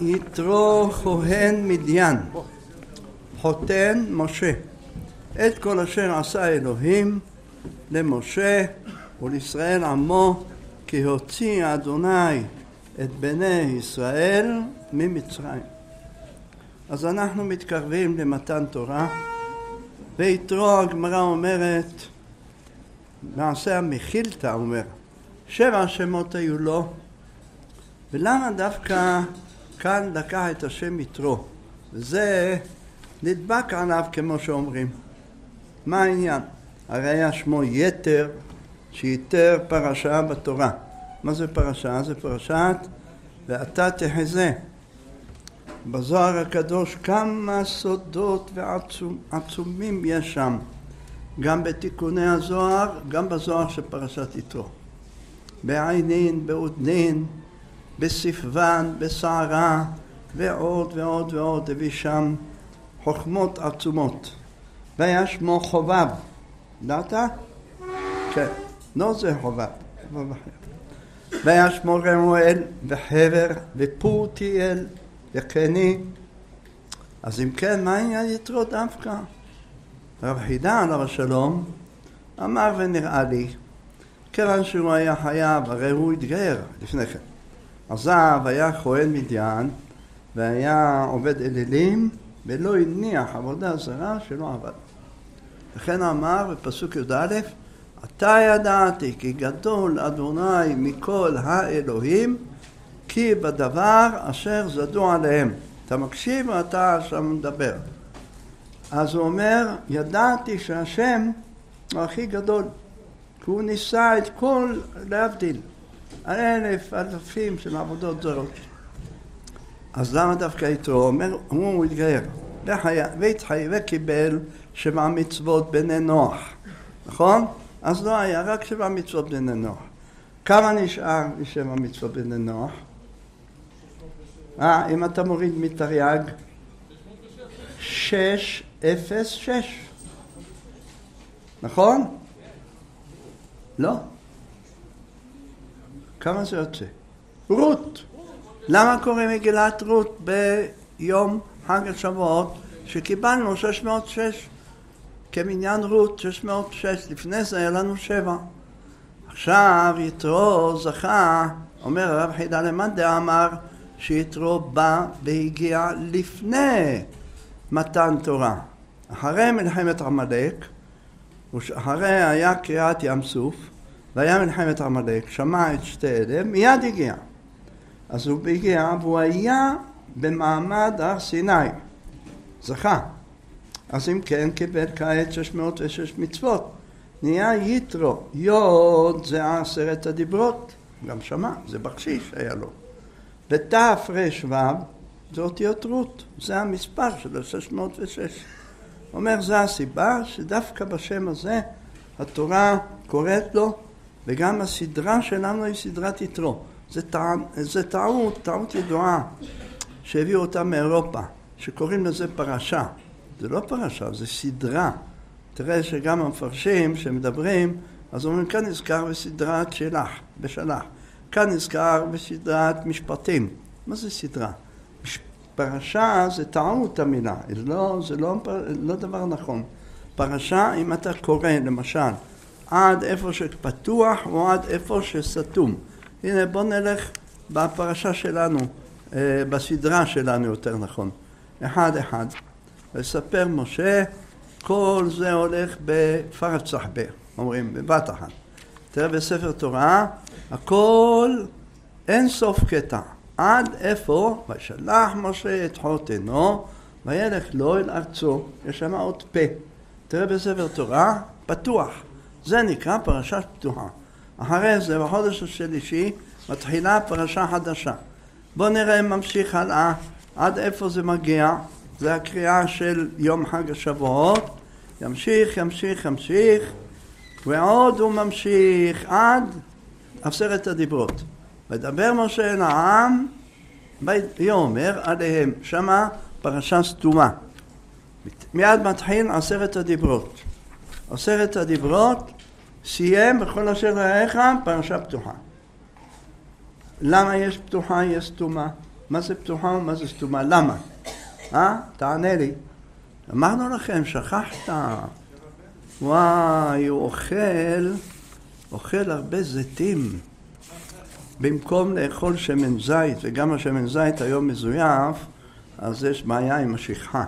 יתרו כהן מדיין, חותן משה, את כל אשר עשה אלוהים למשה ולישראל עמו, כי הוציא אדוני את בני ישראל ממצרים. אז אנחנו מתקרבים למתן תורה, ויתרו הגמרא אומרת, מעשה המחילתא אומר, 7 שמות היו לו, ולמה דווקא כאן לקח את השם יתרו? וזה נדבק עליו כמו שאומרים. מה העניין? הרי היה שמו יתר, שיתר פרשה בתורה. מה זה פרשה? זה פרשת ואתה תחזה. בזוהר הקדוש כמה סודות ועצומים יש שם. גם בתיקוני הזוהר, גם בזוהר של פרשת יתרו. בעינין, בעודנין, בספוון, בסערה, ועוד ועוד ועוד, הביא שם חוכמות עצומות. והיה שמו חובב. דעת? כן. לא זה חובב. והיה שמו רמואל וחבר ופורטיאל וקני. אז אם כן, מה העניין יתרו דווקא? רב חידא עליו השלום אמר ונראה לי, כיוון שהוא היה חייב, הרי הוא התגייר לפני כן. עזב, היה כהן מדיין והיה עובד אלילים ולא הניח עבודה זרה שלא עבד. לכן אמר בפסוק י"א, אתה ידעתי כי גדול אדוני מכל האלוהים, כי בדבר אשר זדו עליהם. אתה מקשיב ואתה שם מדבר. אז הוא אומר, ידעתי שהשם הוא הכי גדול, כי הוא ניסה את כל, להבדיל, 1,000 אלפים של עבודות זרות. אז למה דווקא יתרו? אומר, הוא התגייר, וקיבל 7 מצוות בני נוח, נכון? אז לא היה, רק 7 מצוות בני נוח. כמה נשאר מ7 מצוות בני נוח? אם אתה מוריד מתרי"ג, 606. נכון? לא. כמה זה יוצא? רות. למה קוראים מגילת רות ביום חג השבועות שקיבלנו 606? כמניין רות 606, לפני זה היה לנו 7. עכשיו יתרו זכה, אומר הרב חידא למאן דאמר שיתרו בא והגיע לפני מתן תורה. אחרי מלחמת עמלק, אחרי היה קריעת ים סוף, והיה מלחמת עמלק, שמע את שתי אלה, מיד הגיע. אז הוא הגיע והוא היה במעמד הר סיני, זכה. אז אם כן קיבל כעת 606 מצוות, נהיה יתרו, יוד זה 10 הדיברות, גם שמע, זה בקשיש היה לו. ותף רש וו, זה אותיות רות, זה המספר של 606. אומר, זה הסיבה שדווקא בשם הזה התורה קוראת לו, וגם הסדרה שלנו היא סדרת יתרו. זה טעות ידועה שהביאו אותה מאירופה, שקוראים לזה פרשה. זה לא פרשה, זה סדרה. תראה שגם המפרשים שמדברים, אז אומרים, כאן נזכר בסדרת בשלח. כאן נזכר בסדרת משפטים. מה זה סדרה? פרשה זה טעות המילה, זה לא דבר נכון. פרשה, אם אתה קורא למשל, עד איפה שפתוח או עד איפה שסתום. הנה בוא נלך בפרשה שלנו, בסדרה שלנו יותר נכון. אחד. וספר משה, כל זה הולך בפרץ סחבה, אומרים, בבת אחת. תראה בספר תורה, הכל אין סוף קטע. עד איפה? וישלח משה את חותנו, וילך לו אל ארצו, יש שם עוד פה. תראה בספר תורה, פתוח. זה נקרא פרשה פתוחה. אחרי זה, בחודש השלישי, מתחילה פרשה חדשה. בוא נראה ממשיך הלאה, עד איפה זה מגיע. זה הקריאה של יום חג השבועות. ימשיך, ועוד הוא ממשיך עד 10 הדיברות. ודבר משה אל העם, ויאמר עליהם, שמה פרשה סתומה. מיד מתחיל 10 הדיברות. 10 הדיברות, סיים בכל אשר רעיך, פרשה פתוחה. למה יש פתוחה, יש סתומה? מה זה פתוחה ומה זה סתומה? למה? תענה לי. אמרנו לכם, שכחת. וואי, הוא אוכל הרבה זיתים. במקום לאכול שמן זית, וגם השמן זית היום מזויף, אז יש בעיה עם השכחה.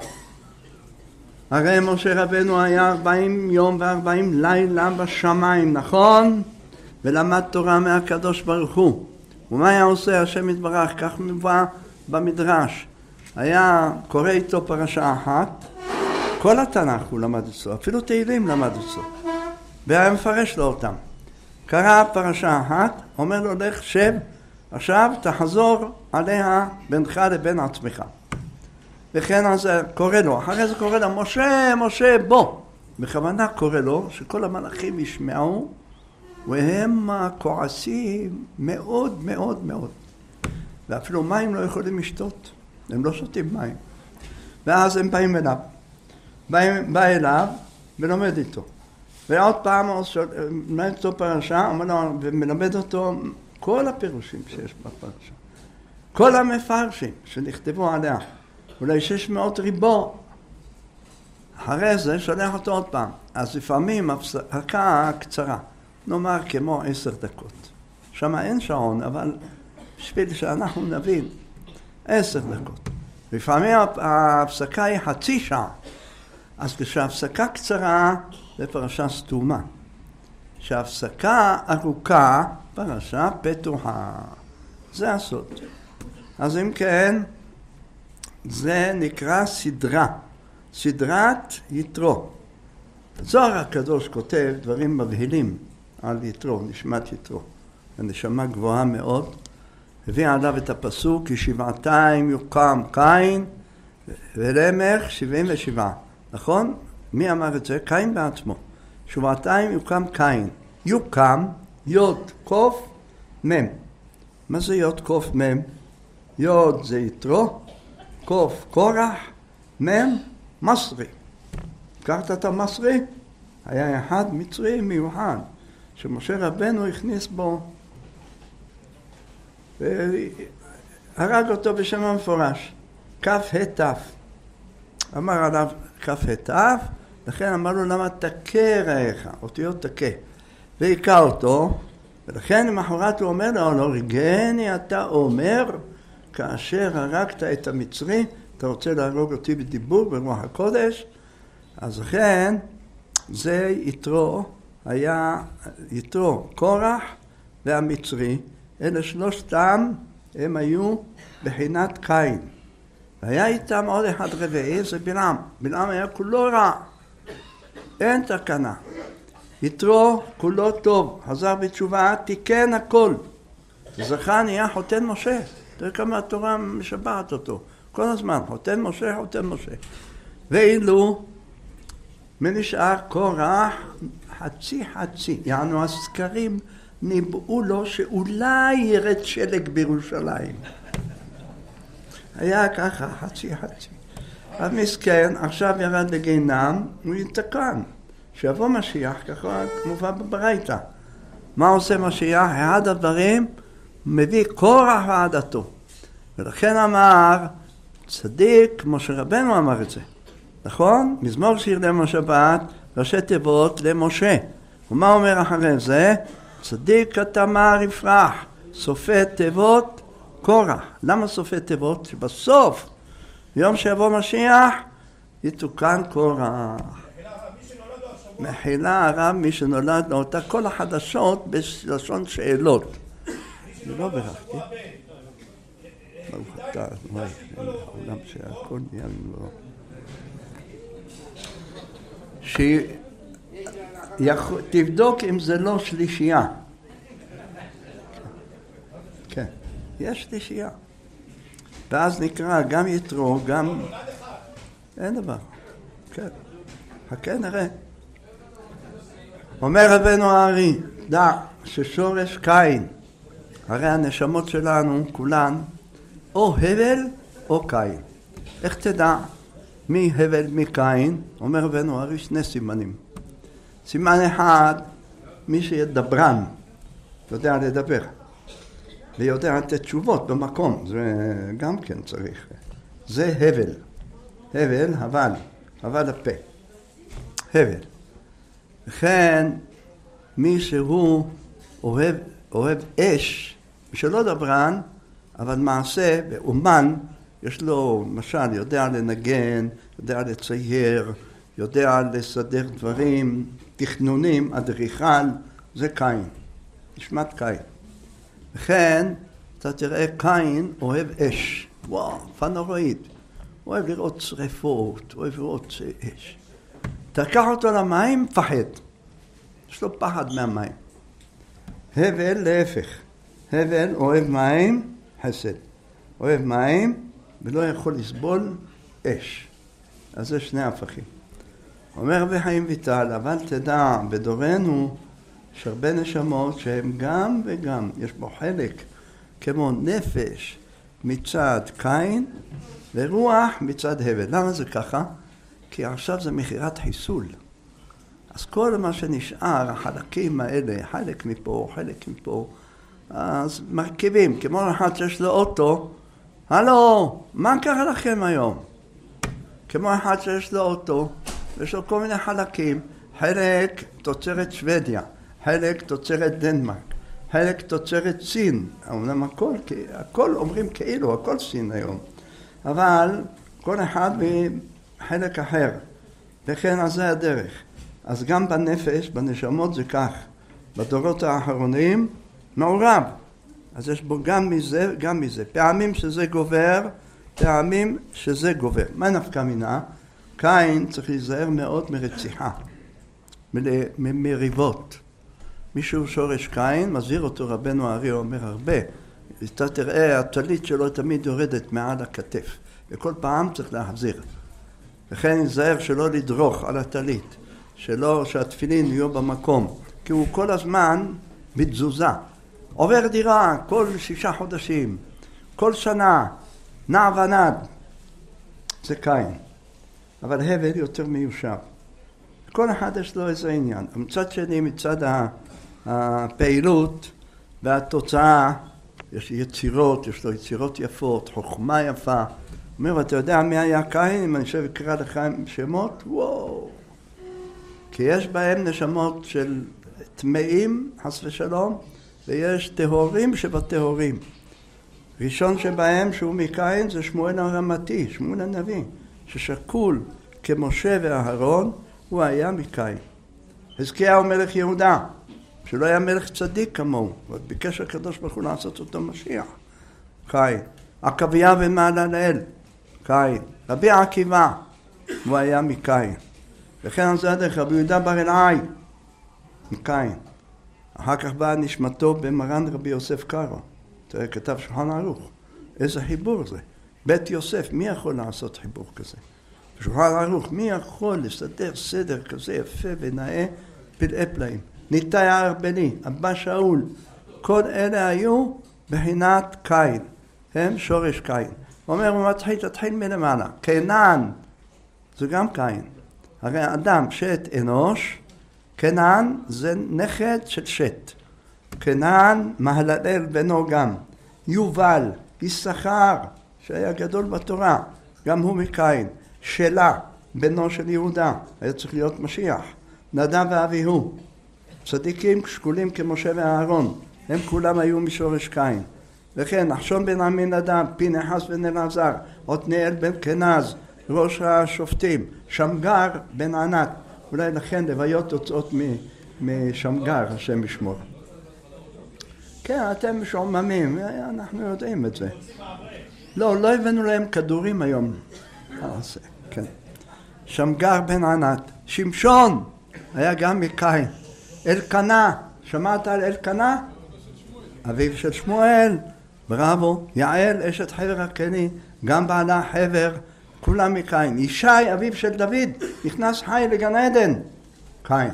הרי משה רבנו היה 40 יום ו40 לילה בשמיים, נכון? ולמד תורה מהקדוש ברוך הוא. ומה היה עושה השם יתברך? כך מבוא במדרש. היה קורא איתו פרשה אחת, כל התנ"ך הוא למד אצלו, אפילו תהילים למד אצלו. והיה מפרש לו אותם. קרא פרשה אחת, אומר לו, לך שב, עכשיו תחזור עליה בינך לבין עצמך. וכן אז קורא לו, אחרי זה קורא לו, משה, משה, בוא. בכוונה קורא לו, שכל המלאכים ישמעו, והם כועסים מאוד מאוד מאוד. ואפילו מים לא יכולים לשתות, הם לא שותים מים. ואז הם באים אליו. בא אליו ולומד איתו. ועוד פעם מלמד אותו פרשה, ומלמד אותו כל הפירושים שיש בפרשה. כל המפרשים שנכתבו עליה. אולי 600 ריבו. אחרי זה שולח אותו עוד פעם. אז לפעמים הפסקה קצרה. נאמר כמו 10 דקות. שם אין שעון, אבל בשביל שאנחנו נבין, 10 דקות. לפעמים ההפסקה היא חצי שעה. אז כשההפסקה קצרה, זה פרשה סתומה. כשההפסקה ארוכה, פרשה פתוחה. זה הסוד. אז אם כן, זה נקרא סדרה. סדרת יתרו. זוהר הקדוש כותב דברים מבהילים על יתרו, נשמת יתרו. הנשמה גבוהה מאוד. הביא עליו את הפסוק, כי 7 יוקם קין ולמך 77. נכון? מי אמר את זה? קין בעצמו. 7 יוקם קין. יוקם, יוד, קוף, מם. מה זה יוד, קוף, מם? יוד זה יתרו, קוף, קורח, מם, מסרי. הכרת את המסרי? היה אחד מצרי מיוחד, שמשה רבנו הכניס בו, והרג אותו בשם המפורש, כף התף. אמר עליו כף התף, לכן אמר לו למה תכה רעך, אותיות תכה. והיכה אותו, ולכן למחרת הוא אומר לו, לא רגני אתה אומר, כאשר הרגת את המצרי, אתה רוצה להרוג אותי בדיבור ברוח הקודש, אז לכן זה יתרו, היה יתרו קורח והמצרי, אלה שלושתם הם היו בחינת קין. והיה איתם עוד אחד רביעי, זה בלעם. בלעם היה כולו רע, אין תקנה. יתרו כולו טוב, חזר בתשובה, תיקן הכל. זכה נהיה חותן משה. תראה כמה התורה משבחת אותו. כל הזמן, חותן משה, חותן משה. ואילו, מנשאר קורח חצי. יענו הסקרים ניבאו לו שאולי ירד שלג בירושלים. היה ככה, חצי. המסכן עכשיו ירד לגיהנם, הוא יתקן. שיבוא משיח, ככה מובא בברייתא. מה עושה משיח? אחד הדברים מביא קורח ועדתו. ולכן אמר, צדיק, משה רבנו אמר את זה. נכון? מזמור שיר למשה, ראשי תיבות למשה. ומה אומר אחרי זה? צדיק התמר יפרח, סופי תיבות קורח. למה סופי תיבות? שבסוף, יום שיבוא משיח, יתוקן קורח. מחילה הרב מי שנולד לו אותה כל החדשות בלשון שאלות. אני לא ברכתי. ברוך אתה, וואי, העולם שהכל נהיה ממנו. תבדוק אם זה לא שלישייה. כן, יש שלישייה. ואז נקרא גם יתרו, גם... אין דבר. כן. חכה נראה. אומר רבנו הארי, דע ששורש קין, הרי הנשמות שלנו, כולן, או הבל או קין. איך תדע מי הבל מי קין? אומר רבנו הארי 2 סימנים. סימן אחד, מי שידברן, יודע לדבר. ויודע לתת תשובות במקום, זה גם כן צריך. זה הבל. הבל, הבל הפה. הבל. לכן, מי שהוא אוהב אש, שלא דברן, אבל מעשה, ואומן, יש לו, למשל, יודע לנגן, יודע לצייר, יודע לסדר דברים, תכנונים, אדריכל, זה קין. נשמת קין. לכן, אתה תראה קין אוהב אש. וואו, פנורואיד. אוהב לראות שריפות, אוהב לראות אש. תקח אותו למים, פחד. יש לו פחד מהמים. הבל להפך. הבל אוהב מים, חסד. אוהב מים ולא יכול לסבול אש. אז זה שני הפכים. אומר רבי חיים ויטל, אבל תדע, בדורנו יש הרבה נשמות שהם גם וגם, יש בו חלק כמו נפש מצד קין ורוח מצד הבל. למה זה ככה? כי עכשיו זה מכירת חיסול. אז כל מה שנשאר, החלקים האלה, חלק מפה, חלק מפה, אז מרכיבים, כמו אחד שיש לו אוטו, הלו, מה קרה לכם היום? כמו אחד שיש לו אוטו, יש לו כל מיני חלקים, חלק תוצרת שוודיה, חלק תוצרת דנמרק, חלק תוצרת סין, אומנם הכל אומרים כאילו, הכל סין היום, אבל כל אחד בחלק אחר, וכן אז זה הדרך. אז גם בנפש, בנשמות זה כך, בדורות האחרונים מעורב, אז יש בו גם מזה, גם מזה, פעמים שזה גובר, פעמים שזה גובר. מה נפקא מינה? קין צריך להיזהר מאוד מרציחה, מריבות. מישהו שורש קין, מזהיר אותו רבנו הארי, אומר הרבה, אתה תראה, הטלית שלו תמיד יורדת מעל הכתף, וכל פעם צריך להחזיר. לכן נזהר שלא לדרוך על הטלית, שהתפילין יהיו במקום, כי הוא כל הזמן בתזוזה. עובר דירה כל 6 חודשים, כל שנה, נע ונד. זה קין. אבל הבל יותר מיושב. כל אחד יש לו איזה עניין. מצד שני, מצד הפעילות והתוצאה, יש יצירות, יש לו יצירות יפות, חוכמה יפה. אומר, אתה יודע מי היה קין? אם אני חושב אקרא לך שמות? וואו. כי יש בהם נשמות של טמאים, חס ושלום, ויש טהורים שבטהורים. ראשון שבהם שהוא מקין זה שמואל הרמתי, שמואל הנביא, ששקול כמשה ואהרון, הוא היה מקין. חזקיהו מלך יהודה, שלא היה מלך צדיק כמוהו, וביקש הקדוש ברוך הוא לעשות אותו משיח, קין. עקביה בן מהללאל, קין. רבי עקיבא, הוא היה מקין. וכן על זה הדרך, רבי יהודה בר אלעאי, מקין. אחר כך באה נשמתו במרן רבי יוסף קארו. תראה, כתב שולחן ערוך. איזה חיבור זה? בית יוסף, מי יכול לעשות חיבור כזה? שולחן ערוך, מי יכול לסדר סדר כזה יפה ונאה פלאי פלאים? ניתאי הארבלי, אבא שאול, כל אלה היו בחינת קין. הם שורש קין. הוא אומר, הוא תתחיל מלמעלה. קנען, זה גם קין. הרי אדם שת אנוש, קנען זה נכד של שת. קנען מהללאל בנו גם. יובל, יששכר, שהיה גדול בתורה, גם הוא מקין. שלה, בנו של יהודה, היה צריך להיות משיח. נדב ואביהו, צדיקים שקולים כמשה ואהרון, הם כולם היו משורש קין. וכן, נחשון בן עמינדב, פנחס בן אלעזר, עתניאל בן כנז, ראש השופטים, שמגר בן ענת. אולי לכן לוויות תוצאות משמגר, השם ישמור. כן, אתם משועממים, אנחנו יודעים את זה. לא הבאנו להם כדורים היום. כן. שמגר בן ענת. שמשון היה גם מקין. אלקנה, שמעת על אלקנה? אביו של שמואל, בראבו. יעל, אשת חבר הקני, גם בעלה חבר, כולם מקין. ישי, אביו של דוד, נכנס חי לגן עדן, קין.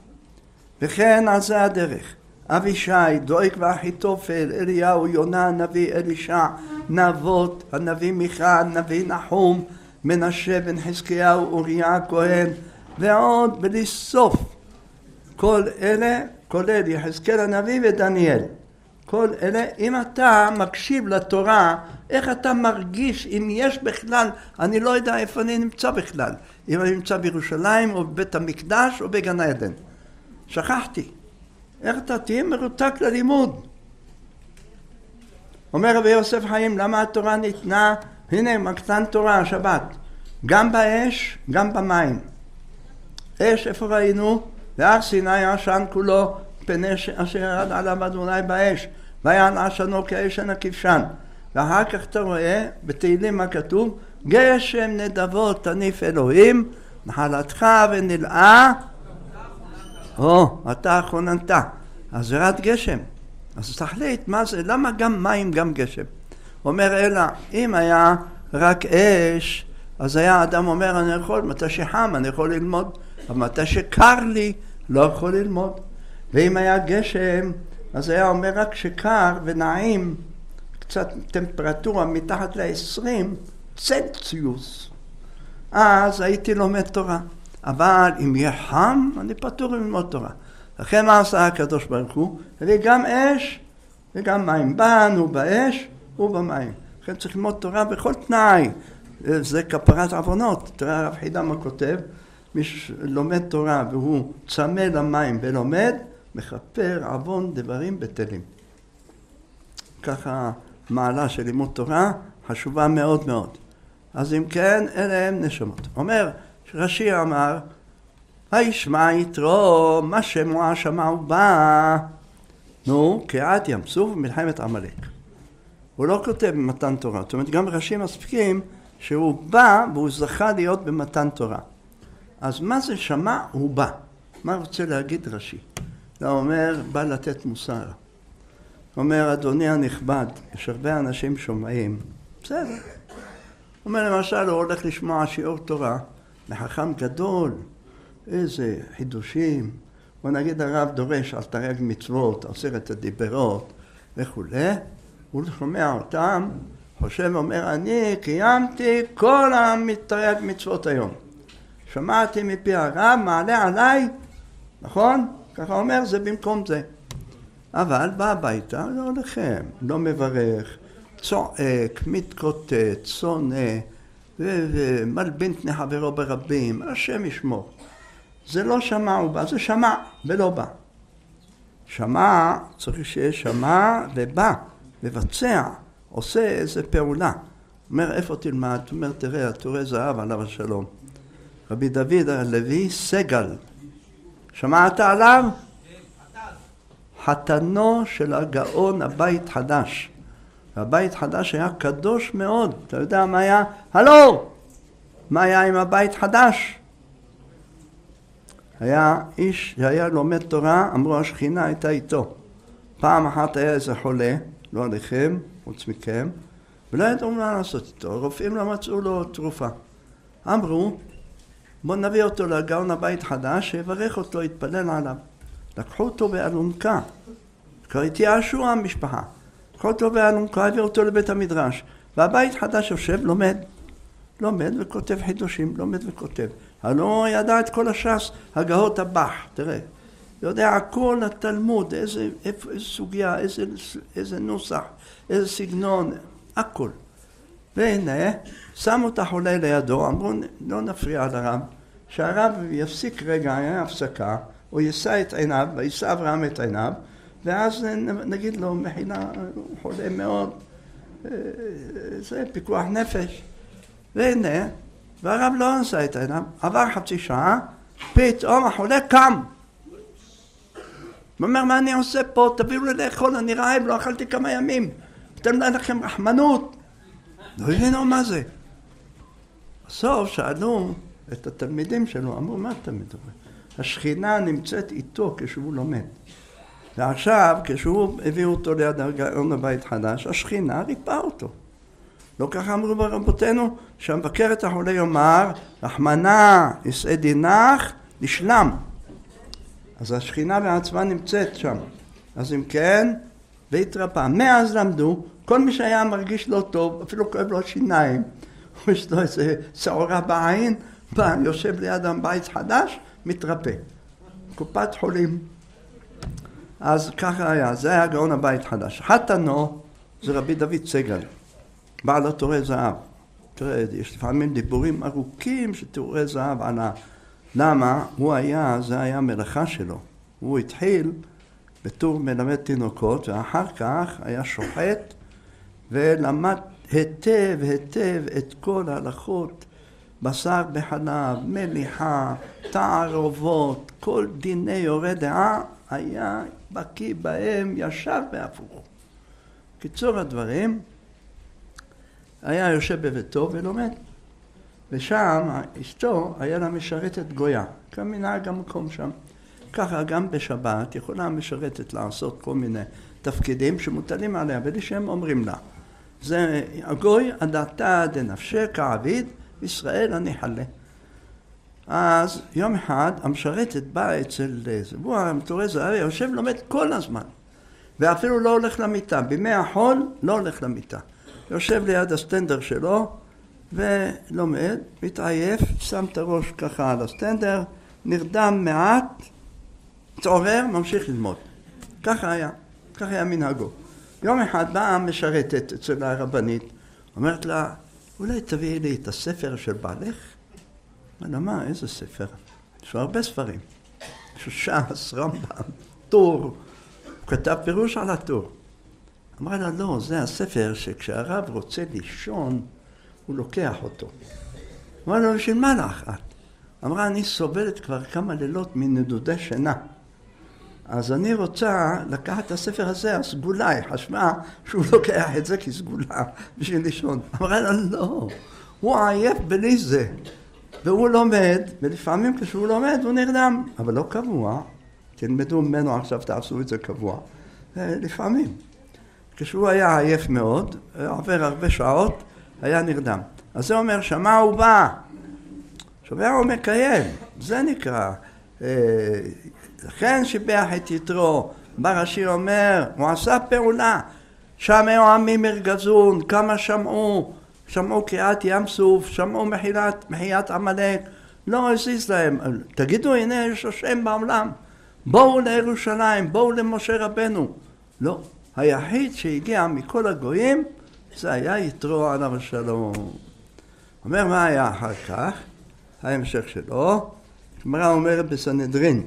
וכן על זה הדרך. אבישי, דואק ואחיתופל, אליהו, יונה, הנביא, אלישע, נבות, הנביא מיכה, הנביא נחום, מנשה בן חזקיהו, אוריה הכהן, ועוד בלי סוף. כל אלה, כולל יחזקאל הנביא ודניאל. כל אלה, אם אתה מקשיב לתורה, איך אתה מרגיש, אם יש בכלל, אני לא יודע איפה אני נמצא בכלל, אם אני נמצא בירושלים או בבית המקדש או בגן עדן. שכחתי. איך אתה תהיה מרותק ללימוד? אומר רבי יוסף חיים, למה התורה ניתנה? הנה, מתן תורה, השבת. גם באש, גם במים. אש, איפה ראינו? והר סיני עשן כולו, פני אשר ירד עליו אדוני באש. ויען עשנו כאשן הכבשן. ואחר כך אתה רואה, בתהילים מה כתוב? גשם נדבות תניף אלוהים, נחלתך ונלאה. אתה חוננת. אז ירד גשם. אז תחליט מה זה, למה גם מים גם גשם? אומר אלא, אם היה רק אש, אז היה אדם אומר, אני יכול, מתי שחם אני יכול ללמוד, אבל מתי שקר לי לא יכול ללמוד. ואם היה גשם, אז היה אומר רק שקר ונעים, קצת טמפרטורה מתחת ל-20 צלציוס, אז הייתי לומד תורה. אבל אם יהיה חם, אני פטור ללמוד תורה. לכן מה עשה הקדוש ברוך הוא? וגם אש וגם מים. באנו באש ובמים. לכן צריך ללמוד תורה בכל תנאי. זה כפרת עוונות. תראה הרב חידמה כותב, מי שלומד תורה והוא צמא למים ולומד, מכפר עוון דברים בטלים. ככה מעלה של לימוד תורה חשובה מאוד מאוד. אז אם כן, אלה הם נשמות. אומר, רש"י אמר, הישמע יתרו, מה שמוע שמעו בא. נו, כעד ים סוף מלחמת עמלק. הוא לא כותב במתן תורה. זאת אומרת, גם רש"י מספיקים שהוא בא והוא זכה להיות במתן תורה. אז מה זה שמע? הוא בא. מה רוצה להגיד רש"י? הוא אומר, בא לתת מוסר. הוא אומר, אדוני הנכבד, יש הרבה אנשים שומעים. בסדר. הוא אומר, למשל, הוא הולך לשמוע שיעור תורה, מחכם גדול, איזה חידושים. או נגיד הרב דורש על תרי"ג מצוות, 10 הדיברות וכו'. הוא שומע אותם, חושב ואומר, אני קיימתי כל תרי"ג מצוות היום. שמעתי מפי הרב, מעלה עליי, נכון? ככה אומר, זה במקום זה. אבל בא הביתה, לא הולכם, לא מברך, צועק, מתקוטט, שונא, ומלבין פני חברו ברבים, השם ישמור. זה לא שמע הוא בא, זה שמע ולא בא. שמע, צריך שיהיה שמע ובא, מבצע, עושה איזה פעולה. אומר, איפה תלמד? אומר, תראה, תורה זהב עליו השלום. רבי דוד הלוי סגל. שמעת עליו? חתנו של הגאון הבית חדש. הבית חדש היה קדוש מאוד. אתה יודע מה היה? הלו! מה היה עם הבית חדש? היה איש שהיה לומד תורה, אמרו השכינה הייתה איתו. פעם אחת היה איזה חולה, לא עליכם, חוץ מכם, ולא ידעו מה לעשות איתו. רופאים לא מצאו לו תרופה. אמרו, בוא נביא אותו לגאון הבית חדש, שיברך אותו, יתפלל עליו. לקחו אותו באלונקה. כבר התייאשו המשפחה. לקחו אותו באלונקה, הביא אותו לבית המדרש. והבית חדש יושב, לומד וכותב חידושים, לומד וכותב. הלא ידע את כל הש"ס, הגהות הבח, תראה. יודע הכל התלמוד, איזה סוגיה, איזה נוסח, איזה סגנון, הכל. והנה, שמו את החולה לידו, אמרו, לא נפריע לרב, שהרב יפסיק רגע, היה הפסקה, הוא יישא את עיניו, ויישא אברהם את עיניו, ואז נגיד לו, מחילה, הוא חולה מאוד, זה פיקוח נפש. והנה, והרב לא נשא את עיניו, עבר חצי שעה, פתאום החולה קם. הוא אומר, מה אני עושה פה? תביאו לי לאכול, אני רעב, לא אכלתי כמה ימים. אתם לא לכם רחמנות. לא הבינו מה זה. בסוף שאלו את התלמידים שלו, אמרו, מה אתה מדבר? השכינה נמצאת איתו כשהוא לומד. ועכשיו, כשהוא הביא אותו ליד הגאון הבית חדש, השכינה ריפאה אותו. לא ככה אמרו ברבותינו, שהמבקר את החולה יאמר, רחמנא ישאה דינך לשלם. אז השכינה בעצמה נמצאת שם. אז אם כן, והתרפא. מאז למדו, כל מי שהיה מרגיש לא טוב, אפילו כואב לו שיניים, או יש לו איזה שעורה בעין, בא, יושב ליד הבית חדש, מתרפא. קופת חולים. אז ככה היה, זה היה גאון הבית חדש. חתנו זה רבי דוד סגל, בעל התורה זהב. תראה, יש לפעמים דיבורים ארוכים של תיאורי זהב על למה הוא היה, זה היה מלאכה שלו. הוא התחיל בתור מלמד תינוקות, ואחר כך היה שוחט ולמד היטב את כל ההלכות, בשר בחלב, מליחה, תערובות, כל דיני יורה דעה, היה בקיא בהם ישר והפוך. קיצור הדברים, היה יושב בביתו ולומד. ושם אשתו היה לה משרתת גויה, כמנהג המקום שם. ככה גם בשבת יכולה המשרתת לעשות כל מיני תפקידים שמוטלים עליה, בלי שהם אומרים לה. זה הגוי הדעתה דנפשה כעביד, ישראל אני חלה. אז יום אחד המשרתת באה אצל זבוע, המתורי זהב, יושב לומד כל הזמן. ואפילו לא הולך למיטה, בימי החול לא הולך למיטה. יושב ליד הסטנדר שלו ולומד, מתעייף, שם את הראש ככה על הסטנדר, נרדם מעט, צעורר, ממשיך ללמוד. ככה היה מנהגו. יום אחד באה משרתת אצל הרבנית, אומרת לה, אולי תביאי לי את הספר של בעלך? אמרה, מה, איזה ספר? יש לו הרבה ספרים. יש לו ש"ס, רמב"ם, טור. הוא כתב פירוש על הטור. אמרה לה, לא, זה הספר שכשהרב רוצה לישון, הוא לוקח אותו. אמרה לה, בשביל מה לך את? אמרה, אני סובלת כבר כמה לילות מנדודי שינה. אז אני רוצה לקחת את הספר הזה, הסגולה, היא חשבה שהוא לוקח את זה כסגולה בשביל לישון. אמרה לה, לא, הוא עייף בלי זה. והוא לומד, ולפעמים כשהוא לומד הוא נרדם, אבל לא קבוע. תלמדו ממנו עכשיו, תעשו את זה קבוע. לפעמים. כשהוא היה עייף מאוד, עובר הרבה שעות, היה נרדם. אז זה אומר, שמע הוא בא. שומע הוא מקיים. זה נקרא. לכן שיבח את יתרו. ברש"י אומר, הוא עשה פעולה. שמעו עמי מרגזון, כמה שמעו קריאת ים סוף, שמעו מחיית עמלק. לא הזיז להם. תגידו, הנה יש השם בעולם. בואו לירושלים, בואו למשה רבנו. לא. היחיד שהגיע מכל הגויים, זה היה יתרו עליו השלום. אומר, מה היה אחר כך? ההמשך שלו, הגמרא אומרת בסנהדרין,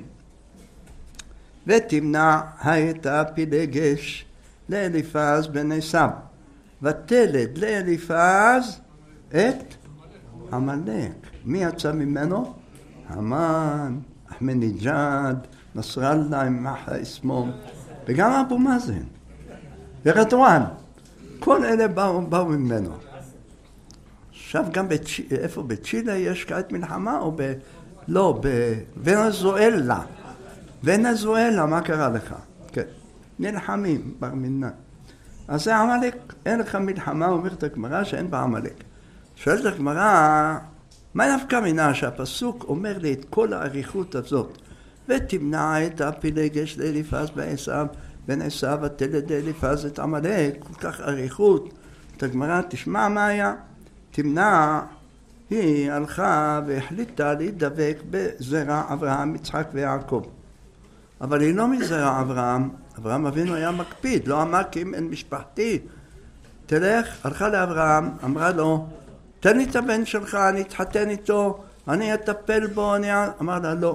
ותמנע הייתה פילגש לאליפז בן עשיו, ותלד לאליפז את עמלק. מי יצא ממנו? המן, אחמדינג'אד, נסראללה עם מחא אסמו, וגם אבו מאזן, ורדואן. כל אלה באו ממנו. עכשיו גם איפה בצ'ילה יש כעת מלחמה או לא, בוונזואלה. ונזואלה, מה קרה לך? כן, נלחמים בר מינן. אז זה עמלק, אין לך מלחמה, אומרת הגמרא שאין בה עמלק. שואלת הגמרא, מה נפקא מינה שהפסוק אומר לי את כל האריכות הזאת? ותמנע את הפילגש לאליפז בעשיו, בן עשיו ותלד לאליפז את עמלק, כל כך אריכות. את הגמרא תשמע מה היה? תמנע, היא הלכה והחליטה להידבק בזרע אברהם, יצחק ויעקב. אבל היא לא מזרע אברהם. אברהם אבינו היה מקפיד, לא אמר כי אם אין משפחתי. תלך, הלכה לאברהם, אמרה לו, תן לי את הבן שלך, אני אתחתן איתו, אני אטפל בו, אמר לה, לא.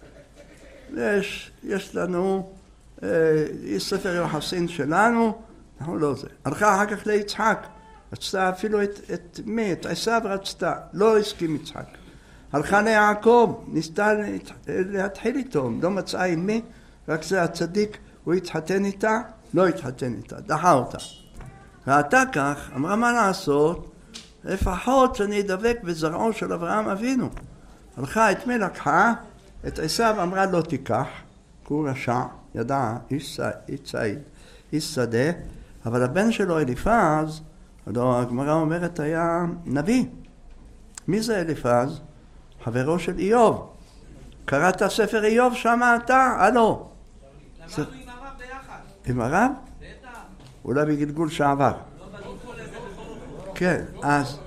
יש לנו, יש ספר יוחסין שלנו, אנחנו לא זה. הלכה אחר כך ליצחק, רצתה אפילו את מי, את עשיו רצתה, לא הסכים יצחק. הלכה ליעקב, ניסתה להתחיל איתו, לא מצאה עם מי, רק זה הצדיק, הוא התחתן איתה, לא התחתן איתה, דחה אותה. ראתה כך, אמרה מה לעשות, לפחות שאני אדבק בזרעו של אברהם אבינו. הלכה את מי לקחה, את עשיו אמרה לא תיקח, כי הוא רשע, ידע, איש צעיד, איש שדה, אבל הבן שלו אליפז, הגמרא אומרת היה נביא. מי זה אליפז? חברו של איוב. קראת ספר איוב שם אתה? הלו. למדנו עם הרב ביחד. עם הרב? בטח. אולי בגלגול שעבר. לא בגלגול איזה. כן, אז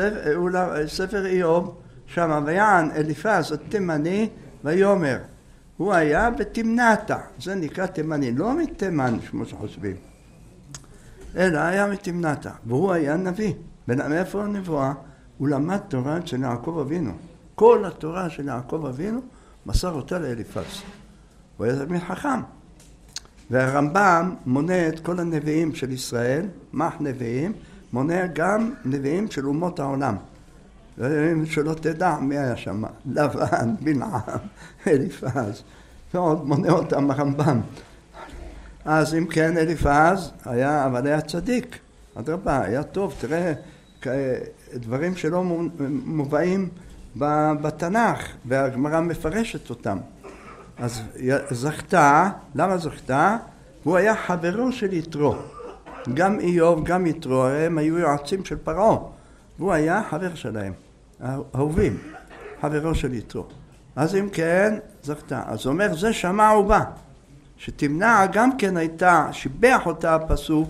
ספר איוב שם ויען אליפז התימני ויאמר הוא היה בתמנעתה, זה נקרא תימני, לא מתימן כמו שחושבים, אלא היה מתמנעתה, והוא היה נביא. מאיפה הנבואה? הוא למד תורה של יעקב אבינו. כל התורה של יעקב אבינו מסר אותה לאליפז. הוא היה תלמיד חכם. והרמב"ם מונה את כל הנביאים של ישראל, מח נביאים, מונה גם נביאים של אומות העולם. שלא תדע מי היה שם, לבן, בלעם, אליפז, ועוד מונה אותם הרמב"ם. אז אם כן אליפז היה, אבל היה צדיק, אדרבה, היה טוב, תראה דברים שלא מובאים בתנ"ך, והגמרא מפרשת אותם. אז זכתה, למה זכתה? הוא היה חברו של יתרו. גם איוב, גם יתרו, הם היו יועצים של פרעה. והוא היה חבר שלהם, אהובים, חברו של יתרו. אז אם כן, זכתה. אז הוא אומר, זה שמע ובא. שתמנע גם כן הייתה, שיבח אותה הפסוק,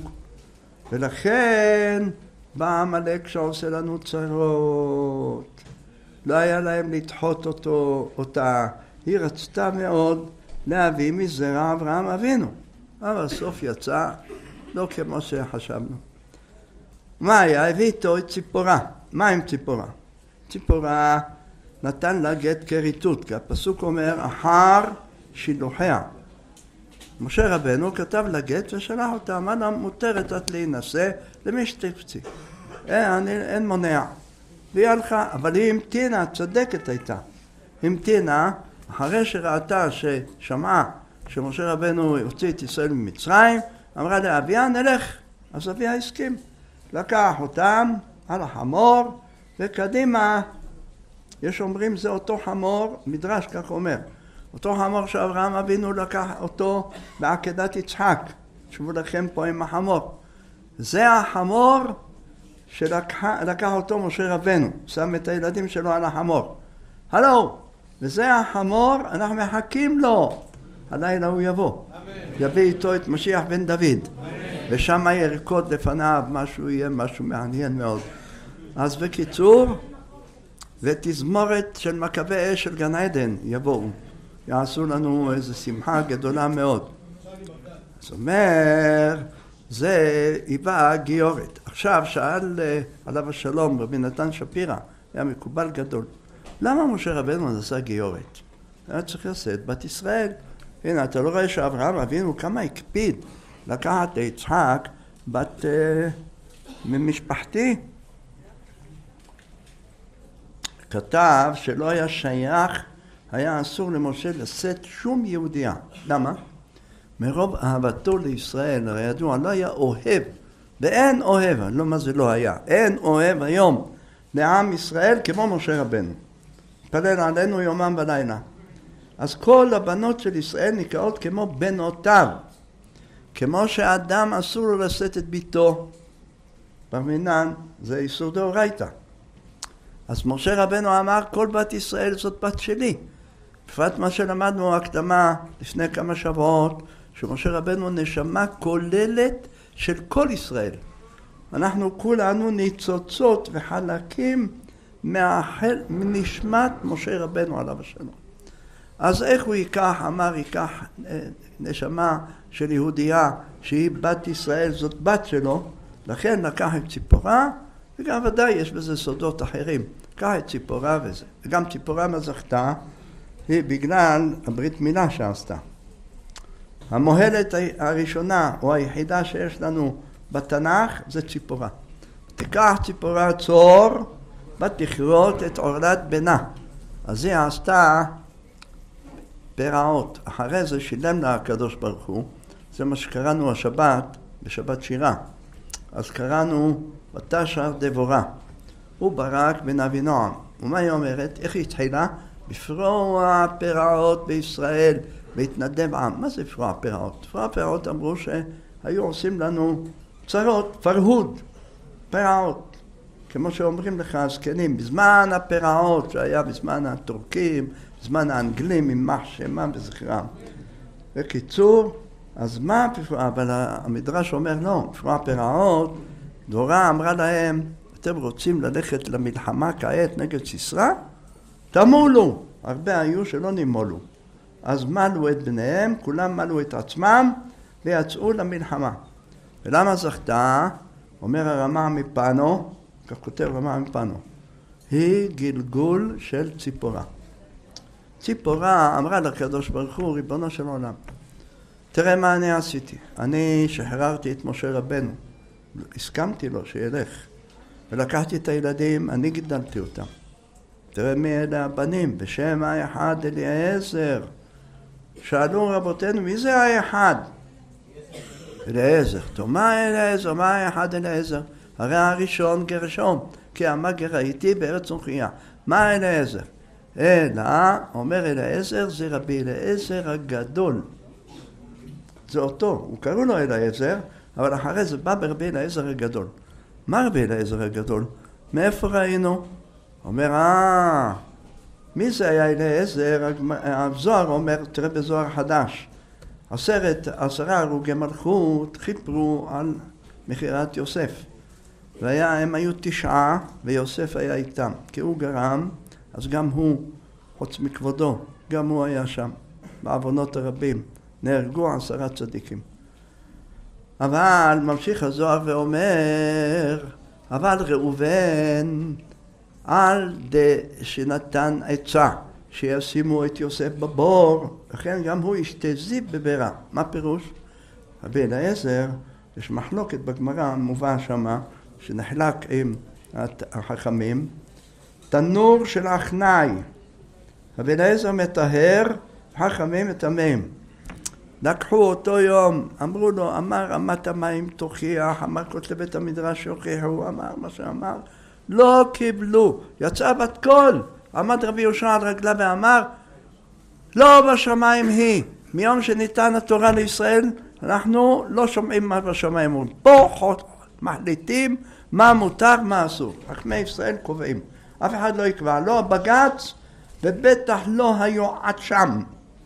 ולכן בא עמלק שעושה לנו צרות. לא היה להם לדחות אותה. היא רצתה מאוד להביא מזרע אברהם אבינו. אבל בסוף יצא לא כמו שחשבנו. מה היה? הביא איתו את ציפורה. מה עם ציפורה? ציפורה נתן לה גט כריתות, כי הפסוק אומר, אחר שילוחיה. משה רבנו כתב לה גט ושלח אותה, אמר לה, מותרת את להינשא למי שתרצי. אין מונע. והיא הלכה, אבל היא המתינה, צדקת הייתה. המתינה, אחרי שראתה ששמעה שמשה רבנו יוציא את ישראל ממצרים, אמרה לאביה, נלך. אז אביה הסכים. לקח אותם על החמור, וקדימה, יש אומרים זה אותו חמור, מדרש כך אומר, אותו חמור שאברהם אבינו לקח אותו בעקדת יצחק, תשבו לכם פה עם החמור. זה החמור שלקח אותו משה רבנו, שם את הילדים שלו על החמור. הלו, וזה החמור, אנחנו מחכים לו, הלילה הוא יבוא. יביא איתו את משיח בן דוד. ושם ירקוד לפניו, משהו יהיה משהו מעניין מאוד. אז בקיצור, ותזמורת של מכבי אש של גן עדן יבואו. יעשו לנו איזו שמחה גדולה מאוד. זאת אומרת, זה היווה גיורת. עכשיו שאל עליו השלום רבי נתן שפירא, היה מקובל גדול. למה משה רבנו נעשה גיורת? היה צריך לעשות בת ישראל. הנה, אתה לא רואה שאברהם אבינו כמה הקפיד לקחת ליצחק בת ממשפחתי? כתב שלא היה שייך, היה אסור למשה לשאת שום יהודיה. למה? מרוב אהבתו לישראל, הרי ידוע, לא היה אוהב, ואין אוהב, לא מה זה לא היה, אין אוהב היום לעם ישראל כמו משה רבנו. פלל עלינו יומם ולילה. אז כל הבנות של ישראל נקראות כמו בנותיו. כמו שאדם אסור לו לשאת את ביתו, במינן זה איסור דאורייתא. אז משה רבנו אמר, כל בת ישראל זאת בת שלי. בפרט מה שלמדנו הקדמה לפני כמה שבועות, שמשה רבנו נשמה כוללת של כל ישראל. אנחנו כולנו ניצוצות וחלקים מנשמת משה רבנו עליו השלום. אז איך הוא ייקח, אמר, ייקח נשמה של יהודייה שהיא בת ישראל, זאת בת שלו, לכן לקח את ציפורה, וגם ודאי יש בזה סודות אחרים. לקח את ציפורה וזה. וגם ציפורה מזכתה, היא בגלל הברית מילה שעשתה. המוהלת הראשונה או היחידה שיש לנו בתנ"ך זה ציפורה. תיקח ציפורה צור, ותכרות את עורלת בנה. אז היא עשתה פרעות. אחרי זה שילם לה הקדוש ברוך הוא. זה מה שקראנו השבת, בשבת שירה. אז קראנו ותשר דבורה. הוא ברק בן אבינועם. ומה היא אומרת? איך היא התחילה? בפרוע פרעות בישראל, בהתנדב עם. מה זה פרוע פרעות? פרוע פרעות אמרו שהיו עושים לנו צרות, פרהוד, פרעות. כמו שאומרים לך הזקנים, בזמן הפרעות שהיה בזמן הטורקים, בזמן האנגלים, יימח שמם וזכרם. בקיצור, אז מה פרוע? אבל המדרש אומר לא, פרוע פרעות, דבורה אמרה להם, אתם רוצים ללכת למלחמה כעת נגד סיסרא? תמולו. הרבה היו שלא נימולו. אז מלו את בניהם, כולם מלו את עצמם ויצאו למלחמה. ולמה זכתה? אומר הרמ"א מפנו, כך כותב רמ"א מפנו, היא גלגול של ציפורה. ציפורה אמרה לקדוש ברוך הוא, ריבונו של עולם, תראה מה אני עשיתי. אני שחררתי את משה רבנו, הסכמתי לו שילך, ולקחתי את הילדים, אני גידלתי אותם. תראה מי אלה הבנים, בשם האחד אליעזר. שאלו רבותינו, מי זה האחד? אליעזר. טוב, מה אליעזר? מה האחד אליעזר? הרי הראשון גרשום, כי המגר הייתי בארץ נוכריה. מה אליעזר? אלא, אומר אליעזר, זה רבי אליעזר הגדול. זה אותו, הוא קראו לו אליעזר, אבל אחרי זה בא ברבי אליעזר הגדול. מה רבי אליעזר הגדול? מאיפה ראינו? אומר, מי זה היה אליעזר? הזוהר אומר, תראה בזוהר חדש, 10 הרוגי מלכות חיפרו על מכירת יוסף. הם היו 9 ויוסף היה איתם. כי הוא גרם, אז גם הוא, חוץ מכבודו, גם הוא היה שם, בעוונות הרבים. נהרגו 10 צדיקים. אבל ממשיך הזוהר ואומר, אבל ראובן, על דה שנתן עצה, שישימו את יוסף בבור, לכן גם הוא ישתה זיו בבירה. מה פירוש? רבי אליעזר, יש מחלוקת בגמרא, מובא שמה, שנחלק עם החכמים, תנור של אחנאי. רבי אליעזר מטהר, חכמים מטמאים. לקחו אותו יום, אמרו לו, אמר אמת המים תוכיח, אמר כותלי בית המדרש יוכיחו, אמר מה שאמר, לא קיבלו, יצאה בת קול. עמד רבי יהושע על רגלה ואמר, לא בשמיים היא. מיום שניתן התורה לישראל, אנחנו לא שומעים מה בשמיים. פה מחליטים מה מותר, מה אסור. חכמי ישראל קובעים. אף אחד לא יקבע, לא הבג"ץ, ובטח לא היועץ שם.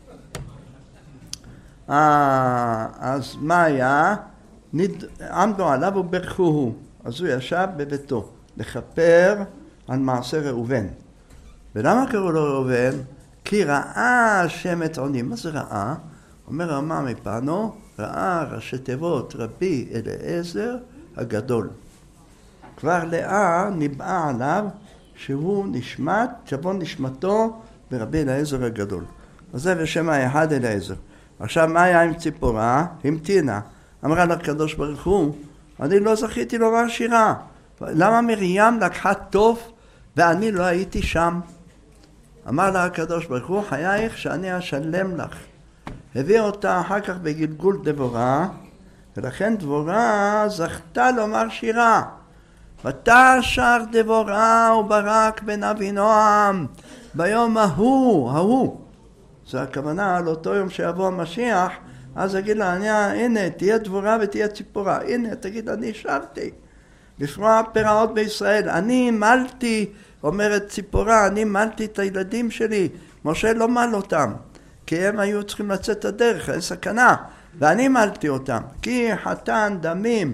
אז מה היה? עמדו עליו וברכוהו. אז הוא ישב בביתו לכפר על מעשה ראובן. ולמה קראו לו ראובן? כי ראה השם את עונים. מה זה ראה? אומר הרמ"א מפנו, ראה ראשי תיבות רבי אליעזר הגדול. כבר לאה ניבאה עליו שהוא נשמת, שבוא נשמתו ברבי אליעזר הגדול. אז זה בשם האחד אליעזר. עכשיו מה היה עם ציפורה? המתינה. אמרה לקדוש ברוך הוא, אני לא זכיתי לומר שירה. למה מרים לקחה טוב ואני לא הייתי שם? אמר לה הקדוש ברוך הוא, חייך שאני אשלם לך. הביא אותה אחר כך בגלגול דבורה, ולכן דבורה זכתה לומר שירה. ותשר דבורה וברק בן אבינועם ביום ההוא. זה הכוונה על אותו יום שיבוא המשיח, אז אגיד לה, הנה תהיה דבורה ותהיה ציפורה. הנה תגיד, אני שרתי. בפרוע פרעות בישראל, אני מלתי, אומרת ציפורה, אני מלתי את הילדים שלי. משה לא מל אותם, כי הם היו צריכים לצאת הדרך, אין סכנה. ואני מלתי אותם, כי חתן דמים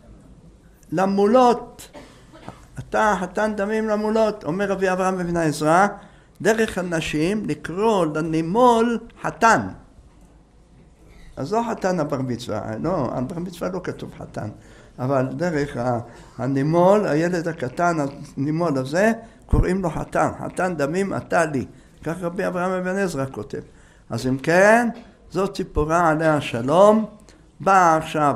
למולות, אתה חתן דמים למולות, אומר רבי אברהם בן עזרא, דרך הנשים לקרוא לנימול חתן. אז לא חתן הבר מצווה, לא, הבר מצווה לא כתוב חתן, אבל דרך הנימול, הילד הקטן, הנימול הזה, קוראים לו חתן, חתן דמים אתה לי. כך רבי אברהם בן עזרא כותב. אז אם כן, זאת ציפורה עליה שלום, באה עכשיו,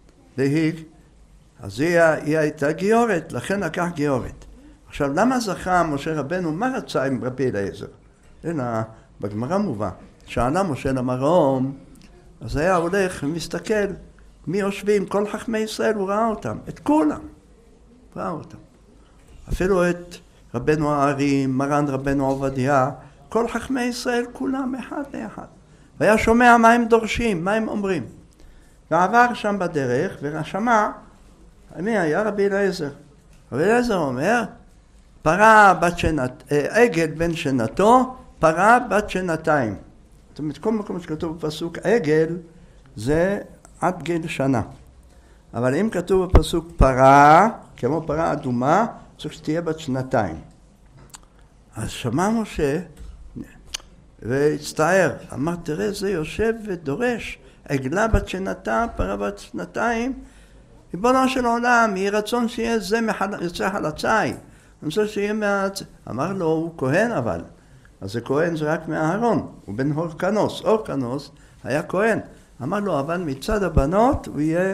אז היא הייתה גיורת, לכן לקח גיורת. עכשיו, למה זכה משה רבנו, מה רצה עם רבי אליעזר? אלא, בגמרא מובא, שאלה משה למרום, אז היה הולך ומסתכל, מי יושבים, כל חכמי ישראל, הוא ראה אותם, את כולם, ראה אותם. אפילו את רבנו הארי, מרן רבנו עובדיה, כל חכמי ישראל, כולם אחד לאחד. והיה שומע מה הם דורשים, מה הם אומרים. ועבר שם בדרך, ושמע, מי היה רבי אליעזר? רבי אליעזר אומר, פרה בת עגל בן שנתו, פרה בת שנתיים. זאת אומרת, כל מקום שכתוב בפסוק עגל, זה עד גיל שנה. אבל אם כתוב בפסוק פרה, כמו פרה אדומה, צריך שתהיה בת שנתיים. אז שמע משה, והצטער, אמר תראה זה יושב ודורש, עגלה בת שנתה, פרה בת שנתיים, ריבונו של עולם, יהי רצון שיהיה זה יוצא חלצי, אני רוצה שיהיה אמר לו, הוא כהן אבל, אז זה כהן זה רק מהארון, הוא בן הורקנוס, הורקנוס היה כהן, אמר לו אבל מצד הבנות הוא יהיה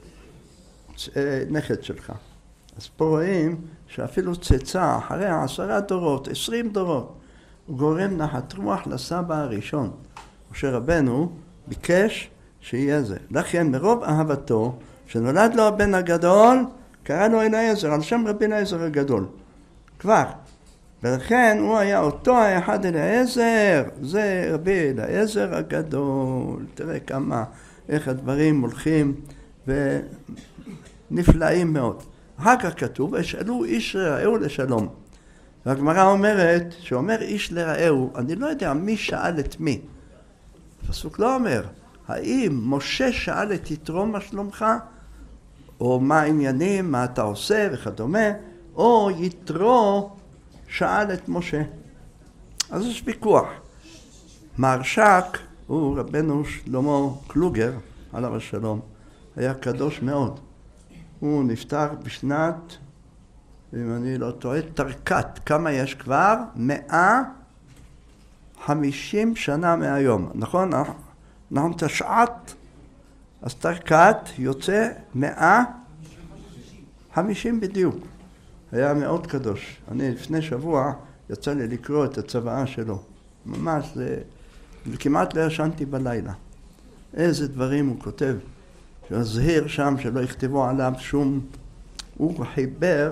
נכד שלך. אז פה רואים שאפילו צאצא אחרי 10 דורות, 20 דורות, הוא גורם נחת רוח לסבא הראשון. משה רבנו ביקש שיהיה זה. לכן מרוב אהבתו, שנולד לו הבן הגדול, קרא לו אליעזר, על שם רבי אליעזר הגדול. כבר. ולכן הוא היה אותו האחד אליעזר, זה רבי אליעזר הגדול. תראה איך הדברים הולכים ונפלאים מאוד. אחר כך כתוב, וישאלו איש לרעהו לשלום. והגמרא אומרת, שאומר איש לרעהו, אני לא יודע מי שאל את מי. הפסוק לא אומר, האם משה שאל את יתרו מה שלומך, או מה העניינים, מה אתה עושה וכדומה, או יתרו שאל את משה. אז יש ויכוח. מהרש"ק הוא רבנו שלמה קלוגר, עליו השלום, היה קדוש מאוד. הוא נפטר בשנת, אם אני לא טועה, תרקת. כמה יש כבר? 150 שנה מהיום. נכון? אנחנו תשעת, אז תרקת יוצא 150 בדיוק. היה מאוד קדוש. אני לפני שבוע יצא לי לקרוא את הצוואה שלו. ממש, כמעט לא ישנתי בלילה. איזה דברים הוא כותב. שהזהיר שם שלא יכתבו עליו שום, הוא חיבר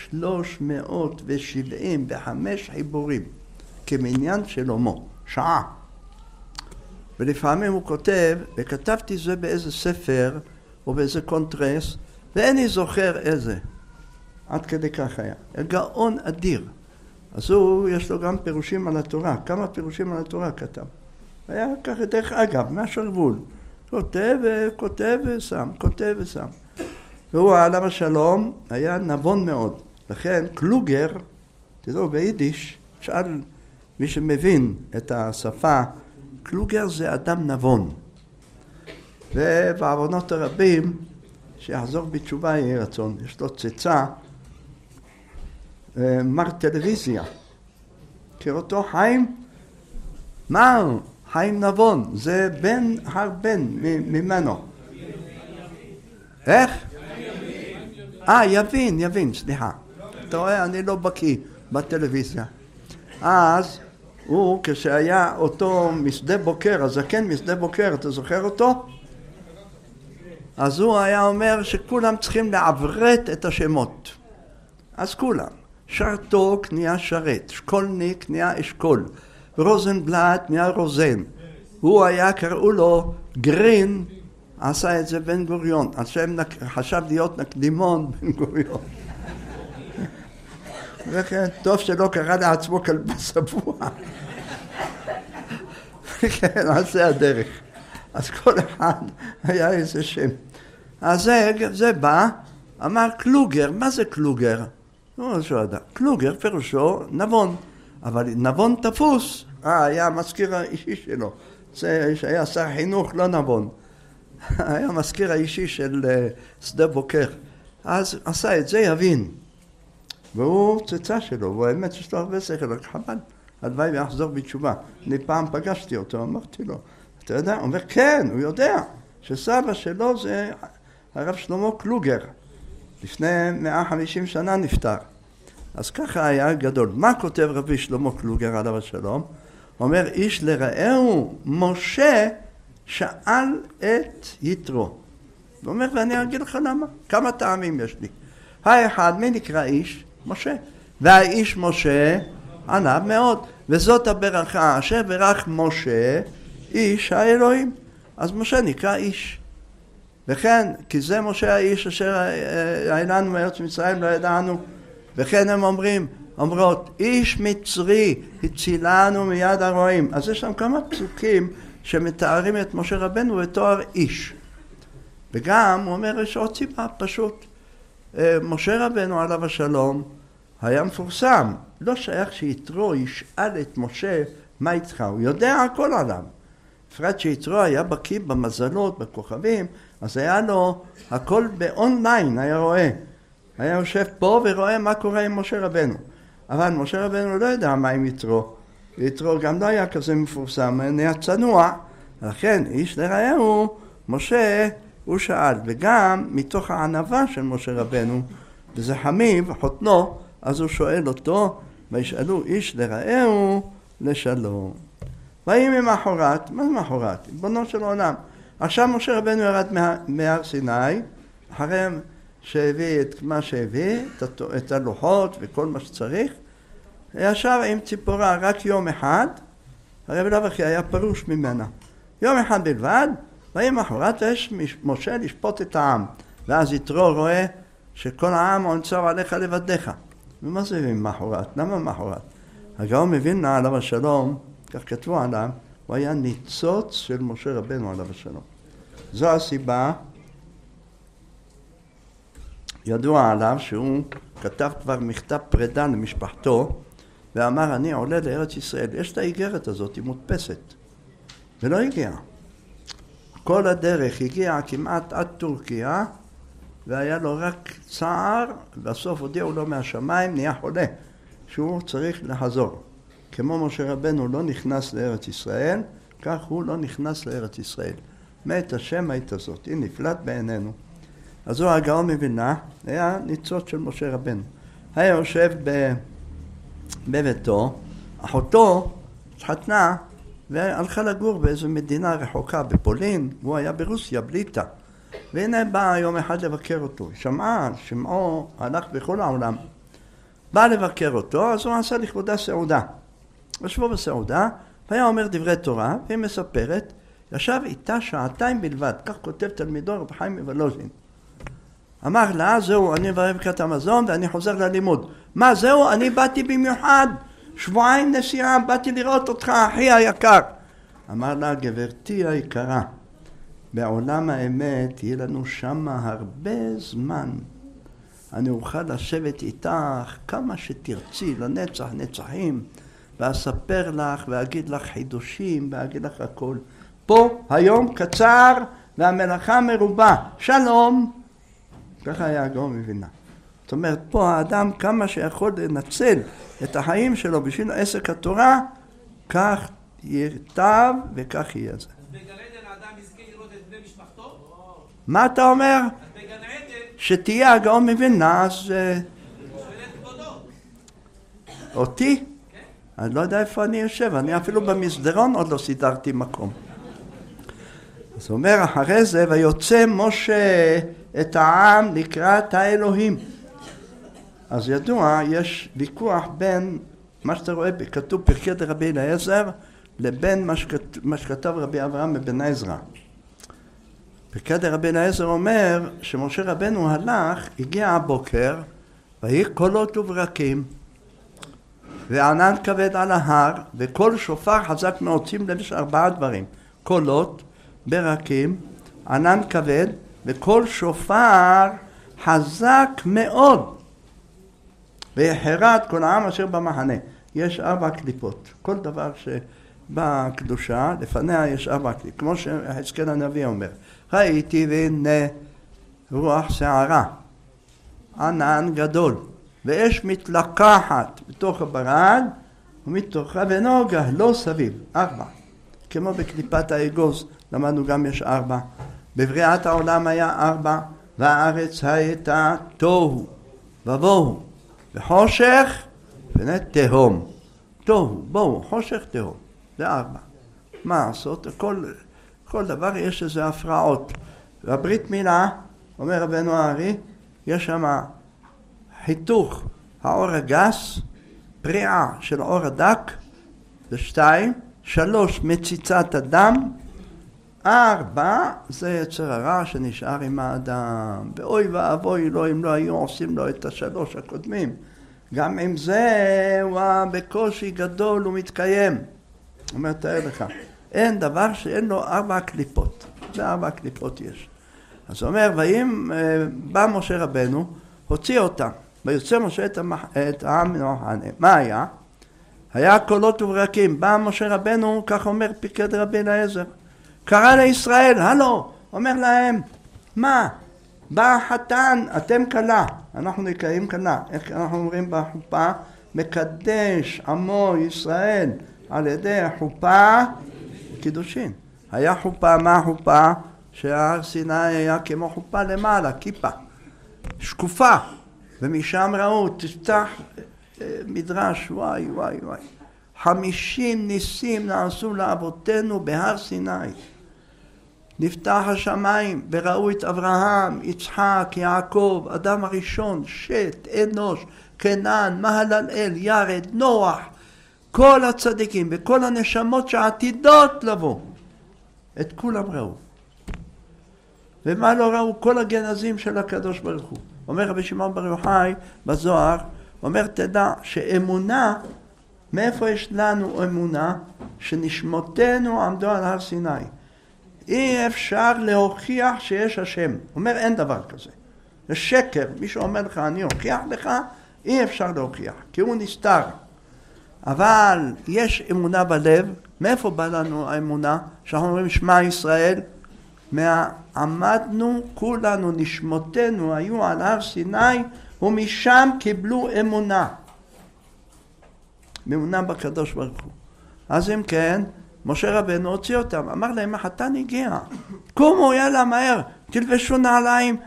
375 חיבורים כמניין שלמה, שעה. ולפעמים הוא כותב, וכתבתי זה באיזה ספר או באיזה קונטרס, ואיני זוכר איזה. עד כדי כך היה. גאון אדיר. אז הוא, יש לו גם פירושים על התורה. כמה פירושים על התורה כתב. היה ככה דרך אגב, מהשרוול. כותב וכותב ושם, כותב ושם. והוא עליו השלום היה נבון מאוד. לכן קלוגר, תראו ביידיש, שאל מי שמבין את השפה, קלוגר זה אדם נבון. ובעוונות הרבים, שיחזור בתשובה יהיה רצון. יש לו צאצא, מר טלוויזיה. מכיר אותו חיים? מר חיים נבון, זה בן הרבן ממנו. איך? יבין, סליחה. אתה רואה, אני לא בקיא בטלוויזיה. אז הוא, כשהיה אותו משדה בוקר, הזקן משדה בוקר, אתה זוכר אותו? אז הוא היה אומר שכולם צריכים לעברת את השמות. אז כולם. שרתוק נהיה שרת, שקולניק נהיה אשכול. רוזנבלט נהיה רוזן. הוא היה, קראו לו גרין, עשה את זה בן גוריון. השם חשב להיות נקדימון בן גוריון. וכן, טוב שלא קרא לעצמו כלבה סבוע. כן, אז זה הדרך. אז כל אחד היה איזה שם. אז זה בא, אמר קלוגר, מה זה קלוגר? לא יודע. קלוגר פירושו נבון. אבל נבון תפוס, היה המזכיר האישי שלו. זה היה שר חינוך לא נבון. היה המזכיר האישי של שדה בוקר. אז עשה את זה יבין. והוא צאצא שלו, והוא האמת שיש לו הרבה שכל, רק חבל. הלוואי ויחזור בתשובה. אני פעם פגשתי אותו, אמרתי לו, אתה יודע? הוא אומר, כן, הוא יודע, שסבא שלו זה הרב שלמה קלוגר. לפני 150 שנה נפטר. אז ככה היה גדול. מה כותב רבי שלמה קלוגר עליו השלום? הוא אומר, איש לרעהו, משה שאל את יתרו. הוא אומר, ואני אגיד לך למה. כמה טעמים יש לי. האחד, מי נקרא איש? משה. והאיש משה ענב מאוד. וזאת הברכה אשר ברך משה, איש האלוהים. אז משה נקרא איש. וכן, כי זה משה האיש אשר העלנו מארץ מצרים לא ידענו. וכן הם אומרות, איש מצרי הצילנו מיד הרועים. אז יש שם כמה פסוקים שמתארים את משה רבנו בתואר איש. וגם הוא אומר, יש עוד סיבה פשוט. משה רבנו עליו השלום היה מפורסם. לא שייך שיתרו ישאל את משה מה איתך? הוא יודע הכל עליו. בפרט שיתרו היה בקיא במזלות, בכוכבים, אז היה לו הכל באונליין, היה רואה. היה יושב פה ורואה מה קורה עם משה רבנו. אבל משה רבנו לא יודע מה עם יתרו. יתרו גם לא היה כזה מפורסם, היה צנוע. לכן איש לרעהו, משה הוא שאל. וגם מתוך הענווה של משה רבנו, וזה חמיב, חותנו, אז הוא שואל אותו, וישאלו איש לרעהו לשלום. ויהי ממחרת, מה זה מחרת? בונו של עולם. עכשיו משה רבנו ירד מהר סיני, אחרי שהביא את מה שהביא, את הלוחות וכל מה שצריך, ישב עם ציפורה רק יום אחד, הרי בלאו הכי היה פרוש ממנה. יום אחד בלבד, ויהי ממחרת יש משה לשפוט את העם. ואז יתרו רואה שכל העם עונצר עליך לבדיך. ומה זה ממחרת? למה ממחרת? הגאון מווילנה עליו השלום, כך כתבו עליו, הוא היה ניצוץ של משה רבנו עליו השלום. זו הסיבה, ידוע עליו שהוא כתב כבר מכתב פרידה למשפחתו, ואמר אני עולה לארץ ישראל. יש את האיגרת הזאת, היא מודפסת, ולא הגיע. כל הדרך הגיע כמעט עד טורקיה, והיה לו רק צער, בסוף הודיעו לו מהשמיים, נהיה חולה, שהוא צריך לחזור. כמו משה רבנו לא נכנס לארץ ישראל, כך הוא לא נכנס לארץ ישראל. מת השם העת הזאת, היא נפלט בעינינו. אז הוא הגאון מווילנה, היה ניצוץ של משה רבנו. היה יושב בביתו, אחותו התחתנה והלכה לגור באיזו מדינה רחוקה בפולין, והוא היה ברוסיה, בליטא. והנה בא יום אחד לבקר אותו. שמעו הלך בכל העולם. בא לבקר אותו, אז הוא עשה לכבודה סעודה. ישבו בסעודה, והיה אומר דברי תורה, והיא מספרת, ישב איתה שעתיים בלבד, כך כותב תלמידו רב חיים מוולוז'ין. אמר לה, זהו, אני ברכת המזון ואני חוזר ללימוד. מה זהו? אני באתי במיוחד, שבועיים נסיעה, באתי לראות אותך, אחי היקר. אמר לה, גברתי היקרה, בעולם האמת יהיה לנו שמה הרבה זמן. אני אוכל לשבת איתך כמה שתרצי, לנצח נצחים, ואספר לך ואגיד לך חידושים ואגיד לך הכל. פה היום קצר והמלאכה מרובה. שלום. ככה היה הגאון מווילנה. זאת אומרת, פה האדם כמה שיכול לנצל את החיים שלו בשביל עסק התורה, כך ייטב וכך יהיה זה. אז בגן עדן האדם יזכה לראות את בני משפחתו? מה אתה אומר? אז בגן עדן... שתהיה הגאון מווילנה, אז... שואל את כבודו. אותי? כן. אני לא יודע איפה אני יושב, אני אפילו במסדרון עוד לא סידרתי מקום. אז הוא אומר אחרי זה, ויוצא משה את העם לקראת האלוהים. אז ידוע, יש ויכוח בין מה שאתה רואה, כתוב פרקי דרבי אליעזר, לבין מה שכתב רבי אברהם מבן עזרא. פרקי דרבי אליעזר אומר שמשה רבנו הלך, הגיע הבוקר, ויהי קולות וברקים, וענן כבד על ההר, וכל שופר חזק מאוד. שים לב, יש 4 דברים. קולות, ברקים, ענן כבד, וכל שופר חזק מאוד. ויחרד כל העם אשר במחנה. יש 4 קליפות. כל דבר שבקדושה, לפניה יש 4 קליפות. כמו שחזקאל הנביא אומר, ראיתי והנה רוח שערה, ענן גדול, ואש מתלקחת בתוך הברד, ומתוכה ונוגה לא סביב. 4. כמו בקליפת האגוז, למדנו גם יש 4. בבריאת העולם היה 4, והארץ הייתה תוהו ובוהו, וחושך ותהום. תוהו, בוהו, חושך, תהום. זה 4. מה לעשות? כל דבר יש איזה הפרעות. והברית מילה, אומר רבנו הארי, יש שם חיתוך האור הגס, פריעה של האור הדק, זה 2, 3 מציצת הדם, 4 זה יצר הרע שנשאר עם האדם. ואוי ואבוי לו אם לא היו עושים לו את 3 הקודמים. גם עם זה הוא בקושי גדול ומתקיים. אומר, תאר לך, אין דבר שאין לו 4 קליפות. זה 4 קליפות יש. אז הוא אומר, ואם בא משה רבנו, הוציא אותם. ויוצא משה את העם מן המחנה. מה היה? היה קולות וברקים. בא משה רבנו, כך אומר פיקד רבי אליעזר. קרא לישראל, הלו, אומר להם, מה? בא החתן, אתם כלה. אנחנו נקראים כלה. איך אנחנו אומרים בחופה? מקדש עמו ישראל על ידי החופה קידושין. היה חופה, מה החופה? שההר סיני היה כמו חופה למעלה, כיפה, שקופה. ומשם ראו, תפתח מדרש, וואי וואי וואי. 50 ניסים נעשו לאבותינו בהר סיני. נפתח השמיים וראו את אברהם, יצחק, יעקב, אדם הראשון, שת, אנוש, קנן, מהללאל, ירד, נוח, כל הצדיקים וכל הנשמות שעתידות לבוא. את כולם ראו. ומה לא ראו? כל הגנזים של הקדוש ברוך הוא. אומר רבי שמעון בר יוחאי בזוהר, אומר תדע שאמונה, מאיפה יש לנו אמונה? שנשמותינו עמדו על הר סיני. אי אפשר להוכיח שיש השם. אומר אין דבר כזה. זה שקר. מישהו אומר לך אני אוכיח לך, אי אפשר להוכיח, כי הוא נסתר. אבל יש אמונה בלב. מאיפה בא לנו האמונה? שאנחנו אומרים שמע ישראל, עמדנו כולנו, נשמותינו היו על הר סיני, ומשם קיבלו אמונה. אמונה בקדוש ברוך הוא. אז אם כן, משה רבנו הוציא אותם, אמר להם, החתן הגיע, קומו, יאללה, מהר, תלבשו נעליים,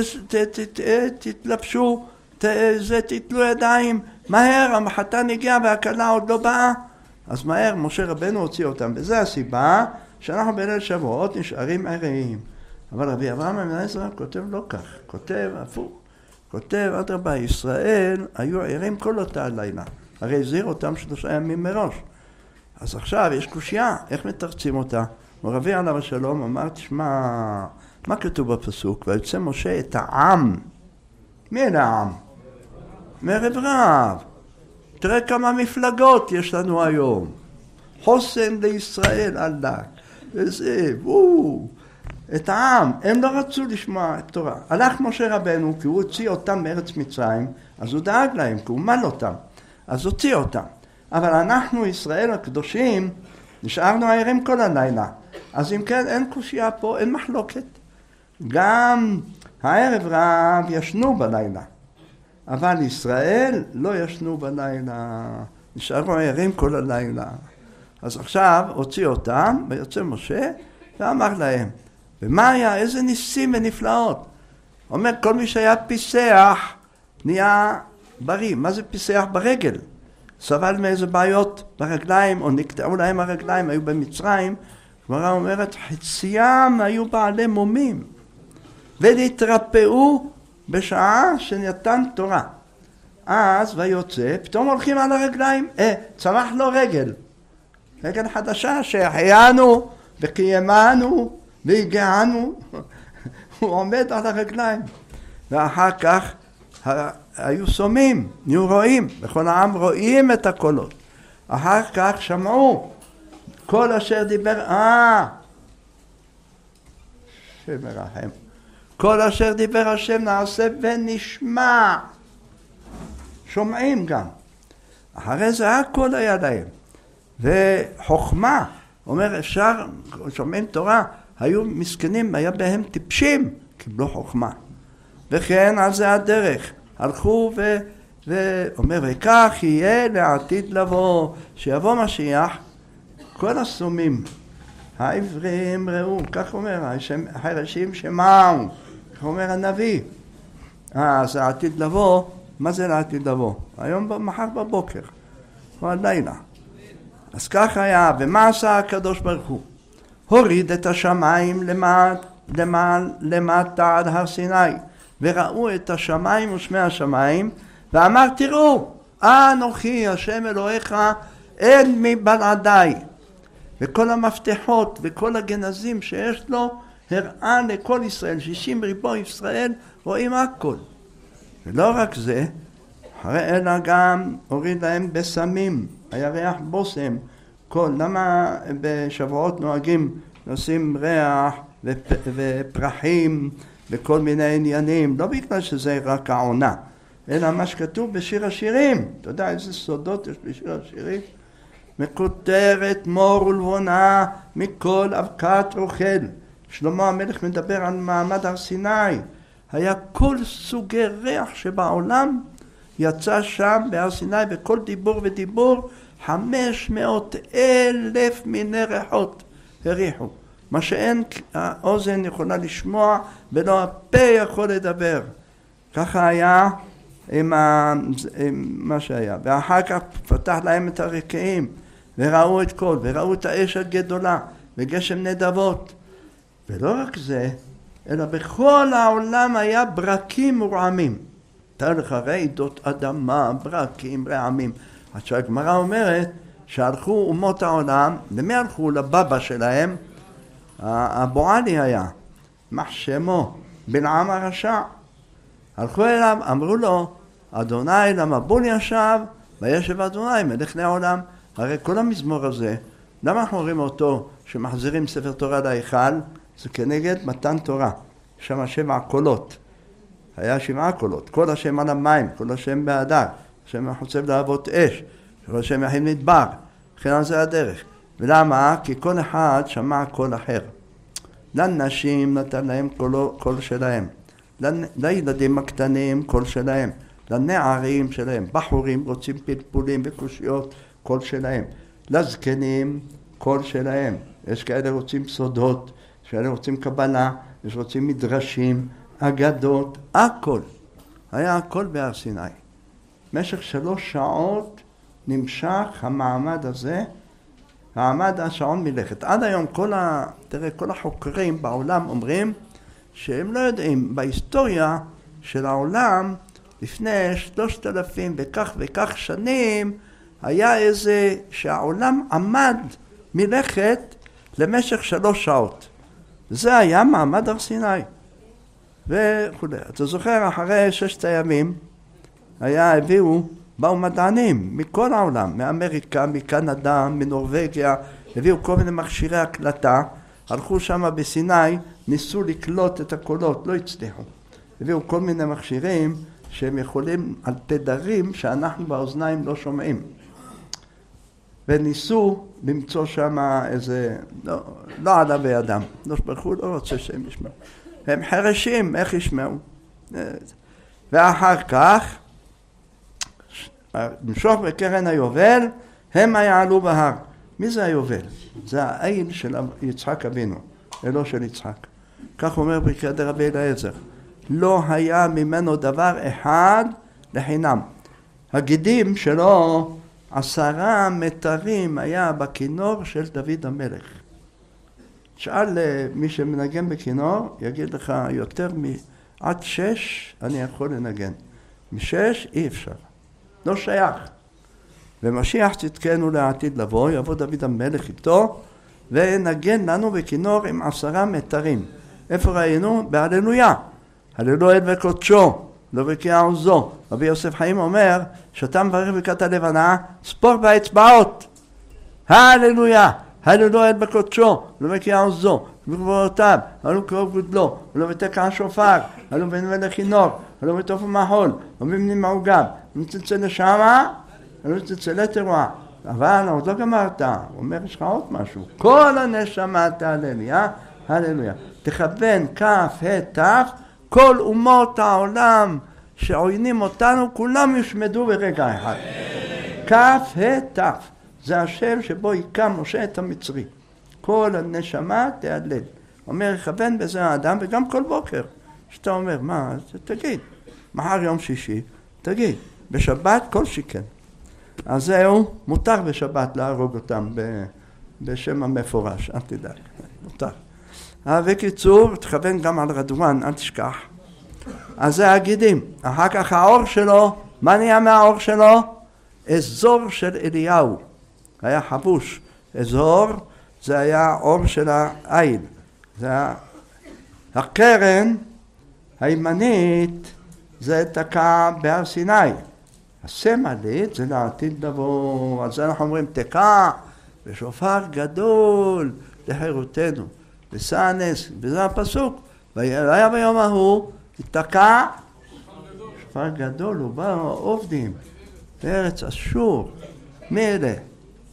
תתלבשו, תתלו ידיים, מהר, החתן הגיע והכלה עוד לא באה. אז מהר, משה רבנו הוציא אותם, וזו הסיבה שאנחנו בליל שבועות נשארים עריים. אבל רבי אברהם אליעזר כותב לא כך, כותב הפוך, כותב אדרבה, ישראל היו ערים כל אותה הלילה, הרי הזהיר אותם 3 ימים מראש. אז עכשיו יש קושיה, איך מתרצים אותה? רבי עליו השלום אמר, תשמע, מה כתוב בפסוק? ויוצא משה את העם. מי אלה העם? מערב רב. תראה כמה מפלגות יש לנו היום. חוסן לישראל עלה. וזה, את העם, הם לא רצו לשמוע את תורה. הלך משה רבנו, כי הוא הוציא אותם מארץ מצרים, אז הוא דאג להם, כי הוא מל אותם. אז הוציא אותם. אבל אנחנו, ישראל הקדושים, נשארנו ערים כל הלילה. אז אם כן, אין קושיה פה, אין מחלוקת. גם הערב רב ישנו בלילה. אבל ישראל לא ישנו בלילה. נשארו ערים כל הלילה. אז עכשיו הוציא אותם, ויוצא משה, ואמר להם, ומה היה? איזה ניסים ונפלאות. אומר, כל מי שהיה פיסח, נהיה בריא. מה זה פיסח? ברגל. סבל מאיזה בעיות ברגליים, או נקטעו להם הרגליים, היו במצרים. גמרא אומרת, חציים היו בעלי מומים, ונתרפאו בשעה שנתן תורה. אז ויוצא, פתאום הולכים על הרגליים, צמח לו רגל. רגל חדשה שהחיינו וקיימנו והגענו. הוא עומד על הרגליים. ואחר כך היו שומעים, נהיו רואים, וכל העם רואים את הקולות. אחר כך שמעו, כל אשר דיבר, שמרחם. כל אשר דיבר השם נעשה ונשמע. שומעים גם. אחרי זה הכל היה להם. וחוכמה, אומר אפשר, שומעים תורה, היו מסכנים, היה בהם טיפשים, קיבלו חוכמה. וכן על זה הדרך, הלכו ואומר וכך יהיה לעתיד לבוא, שיבוא משיח, כל הסומים, העברים ראו, כך אומר, החרשים שמעו, כך אומר הנביא. זה עתיד לבוא, מה זה לעתיד לבוא? היום מחר בבוקר, או הלילה. אז כך היה, ומה עשה הקדוש ברוך הוא? הוריד את השמיים למטה עד הר סיני, וראו את השמיים ושמי השמיים, ואמר תראו, אנוכי השם אלוהיך, אין מבלעדיי. וכל המפתחות וכל הגנזים שיש לו, הראה לכל ישראל, 60 ריבוא ישראל, רואים הכל. ולא רק זה, אלא גם הוריד להם בסמים, היה ריח בוסם. למה בשבועות נוהגים לשים ריח ופרחים וכל מיני עניינים? לא בגלל שזה רק העונה, אלא מה שכתוב בשיר השירים. אתה יודע איזה סודות יש בשיר השירים? מקוטרת מור ולבונה מכל אבקת רוכל. שלמה המלך מדבר על מעמד הר סיני. היה כל סוגי ריח שבעולם יצא שם בהר סיני, וכל דיבור ודיבור 500,000 מיני ריחות הריחו. מה שאין האוזן יכולה לשמוע ולא הפה יכול לדבר. ככה היה עם מה שהיה. ואחר כך פתח להם את הרקיעים וראו את כל, וראו את האש הגדולה וגשם נדבות. ולא רק זה, אלא בכל העולם היה ברקים ורעמים. תאר לך רעידות אדמה, ברקים, רעמים. עכשיו הגמרא אומרת שהלכו אומות העולם, למי הלכו? לבבא שלהם, הבועלי היה, מחשמו, בלעם הרשע. הלכו אליו, אמרו לו, אדוני למבול ישב, וישב אדוני מלך לעולם. הרי כל המזמור הזה, למה אנחנו רואים אותו שמחזירים ספר תורה להיכל? זה כנגד מתן תורה. שם 7 קולות. היה 7 קולות. כל השם על המים, כל השם בהדר, השם החוצב להבות אש, כל השם יחיד מדבר. לכן על זה הדרך. ולמה? כי כל אחד שמע קול אחר. לנשים נתן להם קול שלהם. לילדים הקטנים קול שלהם. לנערים שלהם. בחורים רוצים פלפולים וקושיות, קול שלהם. לזקנים קול שלהם. יש כאלה רוצים סודות, יש כאלה רוצים קבלה, יש רוצים מדרשים, אגדות, הכל. היה הכל בהר סיני. במשך 3 שעות נמשך המעמד הזה, מעמד השעון מלכת. עד היום כל החוקרים בעולם אומרים שהם לא יודעים, בהיסטוריה של העולם לפני 3,000 וכך שנים היה איזה שהעולם עמד מלכת למשך 3 שעות. זה היה מעמד הר סיני וכו'. אתה זוכר, אחרי 6 הימים באו מדענים מכל העולם, מאמריקה, מקנדה, מנורווגיה, הביאו כל מיני מכשירי הקלטה, הלכו שם בסיני, ניסו לקלוט את הקולות, לא הצליחו. הביאו כל מיני מכשירים שהם יכולים על תדרים שאנחנו באוזניים לא שומעים. וניסו למצוא שם איזה, לא עלה בידם, לא שברחו, לא רוצה שהם ישמעו. הם חרשים, איך ישמעו? ואחר כך, נמשוך בקרן היובל, הם יעלו בהר. מי זה היובל? זה האל של יצחק אבינו, אלו של יצחק. כך אומר בקריאת רבי אליעזר. לא היה ממנו דבר אחד לחינם. הגידים שלו, 10 מטרים היה בכינור של דוד המלך. שאל מי שמנגן בכינור, יגיד לך יותר עד 6 אני יכול לנגן. מ6 אי אפשר. לא שייך. ומשיח צדקנו לעתיד לבוא, יבוא דוד המלך איתו, ונגן לנו בכינור עם 10 מטרים. איפה ראינו? בהללויה. הללויה וקודשו, לא בקיע עוזו. רבי יוסף חיים אומר, שאתה מברך ברכת הלבנה, ספור באצבעות. הללויה, הללויה בקודשו, לא בקיע עוזו, בגבורותיו, הלו קרוב גודלו, לא בתקע השופר, הלו בנבל לכינור, הלו בתוף המחול, לא במנים מעוגב, מצלצל לשמה, הלו מצלצל לתרועה. אבל עוד לא גמרת, הוא אומר, יש לך עוד משהו. כל הנשמה תהלליה, הללויה. תכוון כף, תף, כל אומות העולם שעוינים אותנו, כולם יושמדו ברגע אחד. כף, תף. זה השם שבו יקם משה את המצרי. כל הנשמה תהלל. אומר, יכוון בזה האדם, וגם כל בוקר. שאתה אומר, מה? תגיד. מחר יום שישי, תגיד. בשבת כל שכן. אז זהו, מותר בשבת להרוג אותם בשם המפורש, אל תדאג, מותר. בקיצור, תכוון גם על רדואן, אל תשכח. אז זה הגידים. אחר כך האור שלו, מה נהיה מהאור שלו? אזור של אליהו. היה חבוש. אזור, זה היה אור של העיל. זה הקרן הימנית, זה תקע בהר סיני. הסמלית זה לעתיד לבוא. אז אנחנו אומרים תקע בשופר גדול לחירותנו. וסענס, וזה הפסוק. והיה ביום ההוא, תקע שופר גדול, ובאו העובדים בארץ אשור, מי אלה?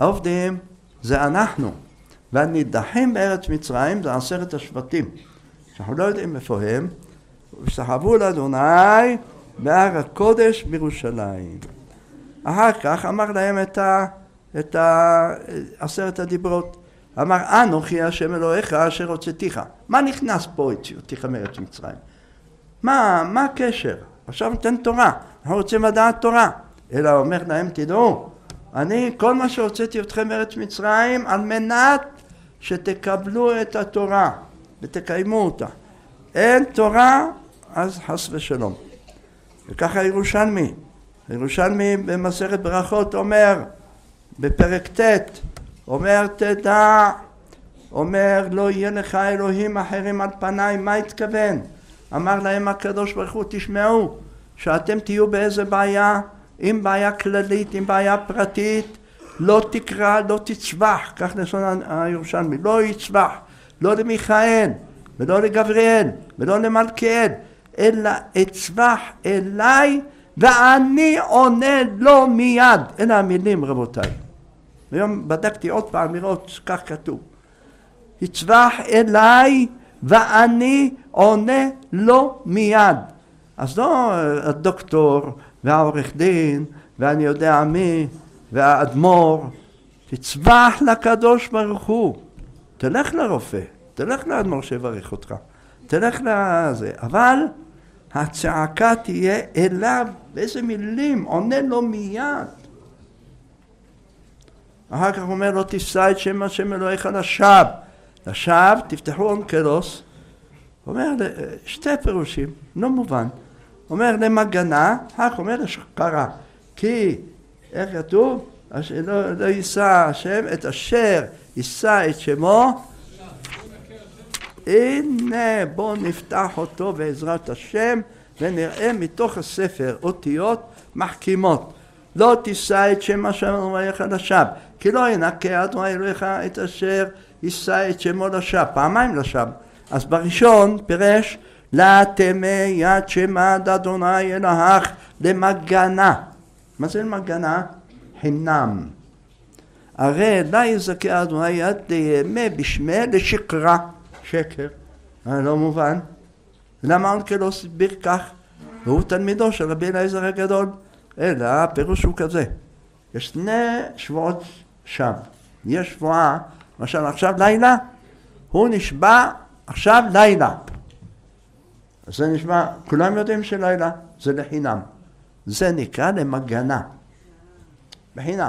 העובדים זה אנחנו, והנידחים בארץ מצרים זה 10 השבטים, שאנחנו לא יודעים איפה הם, ושתחוו לאדוני בהר הקודש בירושלים. אחר כך אמר להם את 10 הדיברות. אמר, אנוכי השם אלוהיך אשר הוצאתיך. מה נכנס פה הוציאתיך מארץ מצרים? מה הקשר? עכשיו נותן תורה, אנחנו רוצים לדעת תורה. אלא אומר להם, תדעו, אני כל מה שהוצאתי אתכם מארץ מצרים על מנת שתקבלו את התורה ותקיימו אותה. אין תורה, אז חס ושלום. וככה ירושלמי במסכת ברכות אומר, בפרק ט', אומר תדע, אומר לא יהיה לך אלוהים אחרים על פניי, מה התכוון? אמר להם הקדוש ברוך הוא, תשמעו, שאתם תהיו באיזה בעיה, עם בעיה כללית, עם בעיה פרטית, לא תקרא, לא תצבח, כך לשון הירושלמי, לא יצבח, לא למיכאל, ולא לגבריאל, ולא למלכיאל, אלא אצבח אליי, ואני עונה לו מיד. אלה המילים רבותיי. היום בדקתי עוד פעם לראות, כך כתוב. יצבח אליי, ואני עונה לו מיד. אז לא הדוקטור והעורך דין, ואני יודע מי, והאדמו"ר. תצבח לקדוש ברוך הוא. תלך לרופא, תלך לאדמו"ר שיברך אותך. תלך לזה. אבל הצעקה תהיה אליו, באיזה מילים, עונה לו מיד. אחר כך אומר לו, תישא את שם השם אלוהיך לשווא. לשווא, תפתחו אונקלוס. אומר, שתי פירושים, לא מובן. אומר למגנה, אחר כך אומר לשקרה. כי, איך כתוב? לא יישא השם את אשר יישא את שמו. הנה בואו נפתח אותו בעזרת השם ונראה מתוך הספר אותיות מחכימות. לא תישא את שם השם אלוהיך לשווא, כי לא ינקה אדוני אלוהיך את אשר יישא את שמו לשווא, פעמיים לשווא. אז בראשון פירש לה תמא יד שמד אדוני אלוהיך למגנה. מה זה למגנה? חינם. הרי לה יזכה אדוני יד תימא בשמה לשקרה. שקר, לא מובן. למה אונקלוס הסביר כך? והוא תלמידו של רבי אליעזר הגדול. אלא הפירוש הוא כזה. יש 2 שבועות שווא. יש שבועה, למשל עכשיו לילה, הוא נשבע עכשיו לילה. אז זה נשבע, כולם יודעים שלילה, זה לחינם. זה נקרא למגנה. בחינם.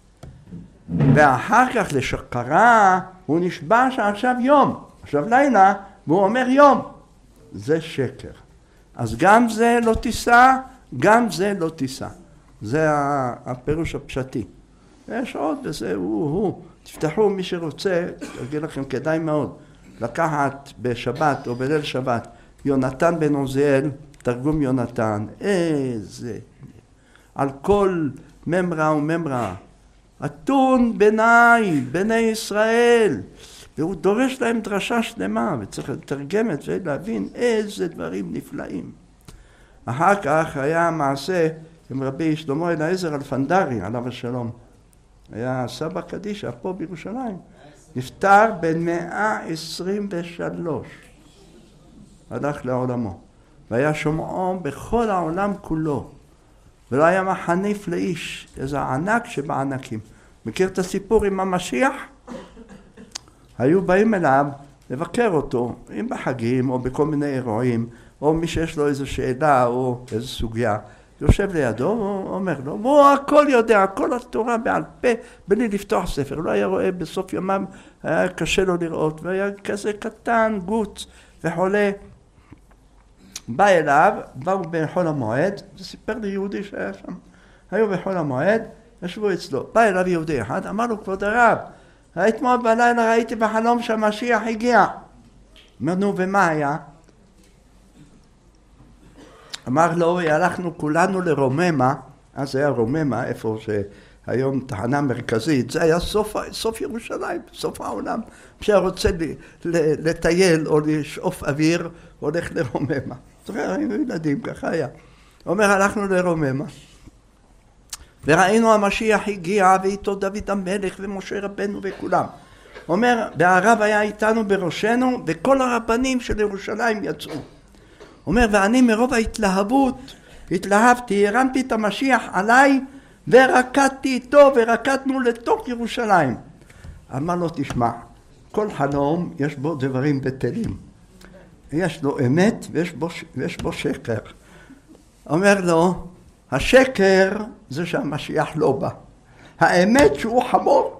ואחר כך לשקרה, הוא נשבע שעכשיו יום. עכשיו לילה, והוא אומר יום. זה שקר. אז גם זה לא תישא, גם זה לא תישא. זה הפירוש הפשטי. יש עוד, וזה הוא. תפתחו מי שרוצה, אגיד לכם, כדאי מאוד, לקחת בשבת או בליל שבת, יונתן בן עוזיאל, תרגום יונתן, איזה, על כל ממרה וממרה, אתון בני ישראל, והוא דורש להם דרשה שלמה, וצריך לתרגם את זה, להבין איזה דברים נפלאים. אחר כך היה מעשה עם רבי שלמה אליעזר אלפנדרי, עליו השלום. היה סבא קדישא פה בירושלים. נפטר בן 123. הלך לעולמו. והיה שומעו בכל העולם כולו. ולא היה מחניף לאיש. איזה ענק שבענקים. מכיר את הסיפור עם המשיח? היו באים אליו לבקר אותו, אם בחגים או בכל מיני אירועים, או מי שיש לו איזו שאלה או איזו סוגיה. יושב לידו, הוא אומר לו, הוא הכל יודע, כל התורה בעל פה, בלי לפתוח ספר. לא היה רואה בסוף ימיו, היה קשה לו לראות, והיה כזה קטן, גוץ וחולה. בא אליו, באו בחול המועד, זה סיפר לי יהודי שהיה שם. היו בחול המועד, ישבו אצלו. בא אליו יהודי אחד, אמר לו, כבוד הרב, אתמול בלילה ראיתי בחלום שהמשיח הגיע. אומר, נו, ומה היה? אמר לו, הלכנו כולנו לרוממה, אז זה היה רוממה, איפה שהיום תחנה מרכזית, זה היה סוף ירושלים, סוף העולם. כשרוצה לטייל או לשאוף אוויר, הולך לרוממה. זוכר, היינו ילדים, ככה היה. אומר, הלכנו לרוממה. וראינו המשיח הגיע ואיתו דוד המלך ומשה רבנו וכולם. אומר, והרב היה איתנו בראשנו וכל הרבנים של ירושלים יצאו. אומר, ואני מרוב ההתלהבות, התלהבתי, הרמתי את המשיח עליי ורקדתי איתו ורקדנו לתוך ירושלים. אמר לו, תשמע, כל חלום יש בו דברים בטלים. יש לו אמת ויש בו שקר. אומר לו, השקר זה שהמשיח לא בא. האמת שהוא חמור.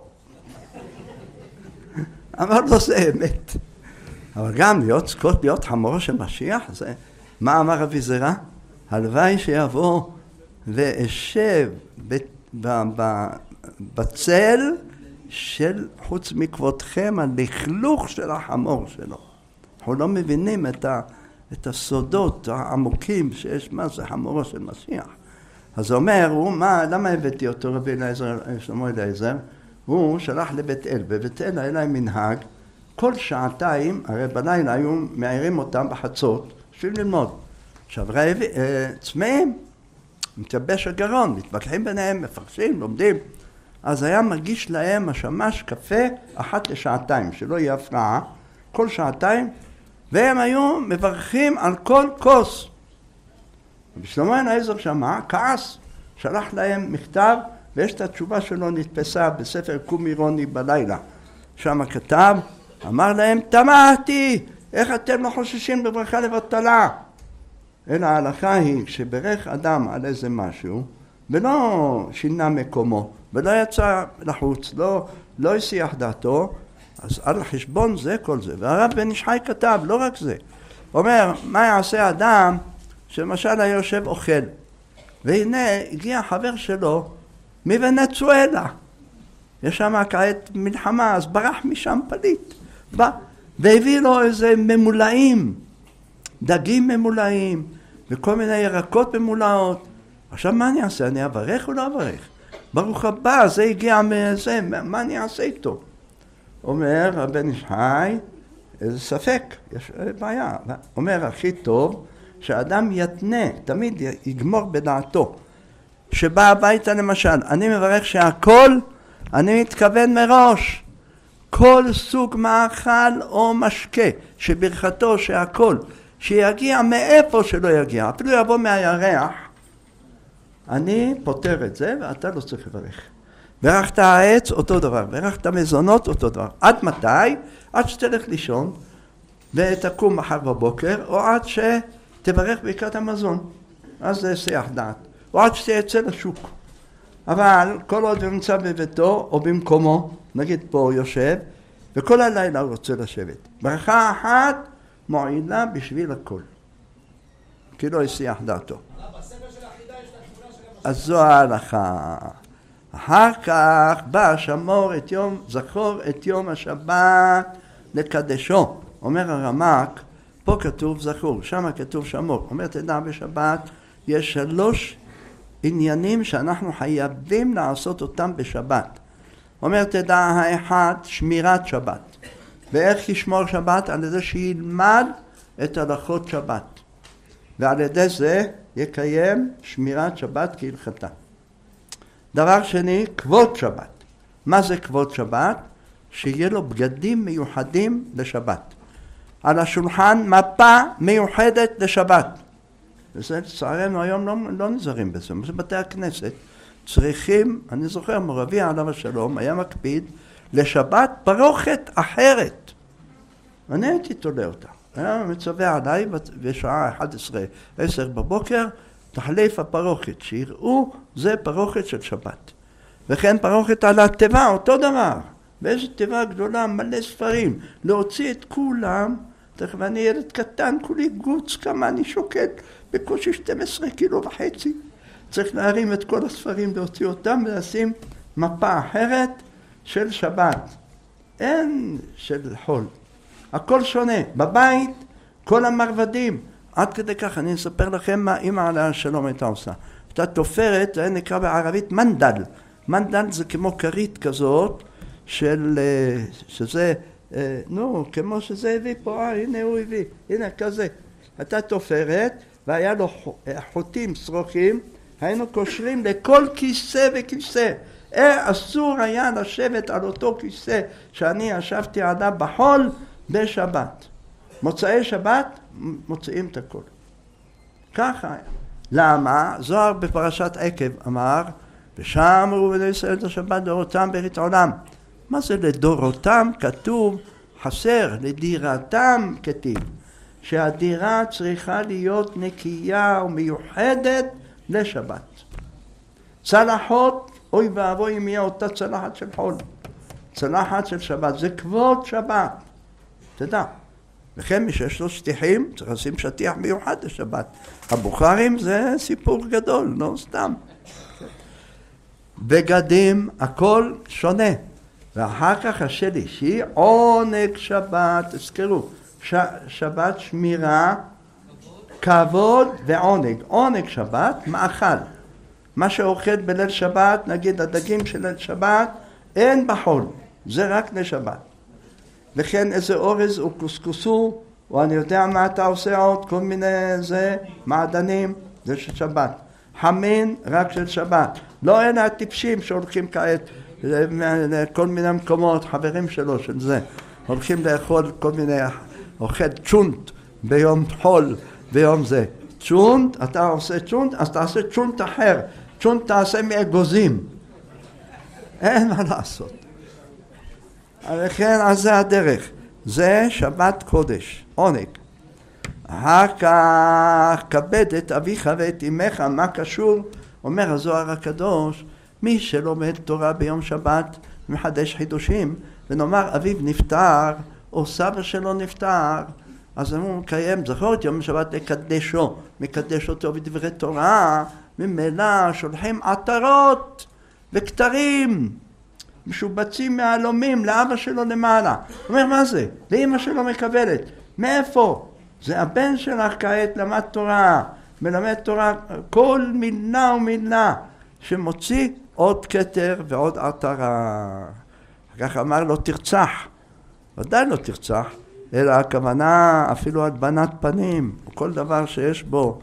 אמר לו, זה אמת. אבל גם להיות חמורו של משיח, זה... מה אמר רבי זרע? הלוואי שיבוא ואשב בצל של חוץ מכבודכם הלכלוך של החמור שלו. אנחנו לא מבינים את הסודות העמוקים שיש מה זה חמורו של משיח. אז אומר, למה הבאתי אותו רבי אליעזר, שלמה אליעזר? הוא שלח לבית אל. בבית אל היה להם מנהג, כל שעתיים, הרי בלילה היו מעירים אותם בחצות, בשביל ללמוד. עכשיו צמאים, מתייבש הגרון, מתווכחים ביניהם, מפרשים, לומדים. אז היה מגיש להם השמש קפה אחת לשעתיים, שלא יהיה הפרעה, כל שעתיים, והם היו מברכים על כל כוס. ושלמה אליעזר שמע, כעס, שלח להם מכתב, ויש את התשובה שלו נתפסה בספר קומי רוני בלילה. שם כתב, אמר להם, תמהתי, איך אתם לא חוששים בברכה לבטלה? אלא ההלכה היא שברך אדם על איזה משהו, ולא שינה מקומו, ולא יצא לחוץ, לא הסיח דעתו, אז על חשבון זה כל זה. והרב בן איש חי כתב, לא רק זה. אומר, מה יעשה אדם שלמשל היה יושב אוכל, והנה הגיע חבר שלו מוונצואלה. יש שם כעת מלחמה, אז ברח משם פליט. בא, והביא לו איזה ממולאים, דגים ממולאים, וכל מיני ירקות ממולאות. עכשיו מה אני אעשה? אני אברך או לא אברך? ברוך הבא, זה הגיע מזה, מה אני אעשה איתו? אומר הבן איש חי, איזה ספק, יש בעיה. אומר, הכי טוב שאדם יתנה, תמיד יגמור בדעתו. שבא הביתה למשל, אני מברך שהכל, אני מתכוון מראש. כל סוג מאכל או משקה, שברכתו שהכל, שיגיע מאיפה שלא יגיע, אפילו יבוא מהירח, אני פותר את זה ואתה לא צריך לברך. ברכת העץ אותו דבר, ברכת מזונות אותו דבר. עד מתי? עד שתלך לישון ותקום מחר בבוקר, או עד שתברך ברכת המזון. אז זה שיח דעת. או עד שתייצא לשוק. אבל כל עוד הוא נמצא בביתו או במקומו, נגיד פה הוא יושב, וכל הלילה הוא רוצה לשבת. ברכה אחת מועילה בשביל הכל. כי לא ישיח דעתו. אז זו ההלכה. אחר כך בא שמור את יום, זכור את יום השבת לקדשו. אומר הרמ"ק, פה כתוב זכור, שם כתוב שמור. אומר תדע בשבת, יש 3 עניינים שאנחנו חייבים לעשות אותם בשבת. אומר תדע האחד, שמירת שבת. ואיך ישמור שבת? על ידי שילמד את הלכות שבת. ועל ידי זה יקיים שמירת שבת כהלכתה. דבר שני, כבוד שבת. מה זה כבוד שבת? שיהיה לו בגדים מיוחדים לשבת. על השולחן מפה מיוחדת לשבת. וזה לצערנו היום לא נזהרים בזה. זה בתי הכנסת צריכים, אני זוכר מורבי עליו השלום היה מקפיד לשבת פרוכת אחרת. אני הייתי תולה אותה. היה מצווה עליי בשעה 11:10 בבוקר תחליף הפרוכת, שיראו זה פרוכת של שבת. וכן פרוכת על התיבה, אותו דבר. ואיזו תיבה גדולה, מלא ספרים. להוציא את כולם, תכף אני ילד קטן, כולי גוץ, כמה אני שוקל, בקושי 12.5 קילו. צריך להרים את כל הספרים, להוציא אותם ולשים מפה אחרת של שבת. אין של חול. הכל שונה. בבית, כל המרבדים. עד כדי כך, אני אספר לכם מה אמא עליה השלום הייתה עושה. הייתה תופרת, זה נקרא בערבית מנדל. מנדל זה כמו כרית כזאת, שזה, כמו שזה הביא פה, הנה הוא הביא, הנה כזה. הייתה תופרת, והיה לו חוטים שרוכים, היינו קושרים לכל כיסא וכיסא. אסור היה לשבת על אותו כיסא שאני ישבתי עליו בחול בשבת. מוצאי שבת מוציאים את הכל. ככה היה. למה? זוהר בפרשת עקב אמר, ושם אמרו בני ישראל את השבת דורותם ברית עולם. מה זה לדורותם? כתוב חסר, לדירתם כתיב. שהדירה צריכה להיות נקייה ומיוחדת לשבת. צלחות, אוי ואבוי אם יהיה אותה צלחת של חול. צלחת של שבת, זה כבוד שבת. תדע. וכן מי שיש לו שטיחים, צריך לשים שטיח מיוחד לשבת. הבוכרים זה סיפור גדול, לא סתם. בגדים, הכל שונה. ואחר כך השלישי, עונג שבת, תזכרו, שבת שמירה, כבוד ועונג. עונג שבת, מאכל. מה שאוכל בליל שבת, נגיד הדגים של ליל שבת, אין בחול, זה רק לשבת. וכן איזה אורז או קוסקוסו, או אני יודע מה אתה עושה עוד, כל מיני זה, מעדנים, זה של שבת. חמין רק של שבת. לא אלה הטיפשים שהולכים כעת לכל מיני מקומות, חברים שלו של זה. הולכים לאכול כל מיני, אוכל צ'ונט ביום חול, ביום זה. צ'ונט, אתה עושה צ'ונט, אז תעשה צ'ונט אחר. צ'ונט תעשה מאגוזים. אין מה לעשות. לכן, אז זה הדרך. זה שבת קודש, עונג. אחר כך כבד את אביך ואת אמך, מה קשור? אומר הזוהר הקדוש, מי שלומד תורה ביום שבת מחדש חידושים, ונאמר אביו נפטר, או סבא שלו נפטר, אז הוא מקיים, זכור את יום שבת לקדשו, מקדש אותו בדברי תורה, ממילא שולחים עטרות וכתרים, משובצים מהלומים לאבא שלו למעלה. הוא אומר, מה זה? לאמא שלו מקבלת. מאיפה? זה הבן שלך כעת למד תורה, מלמד תורה, כל מילה ומילה שמוציא עוד כתר ועוד עטרה. כך אמר לו תרצח, ודאי לא תרצח, אלא הכוונה אפילו הלבנת פנים, או כל דבר שיש בו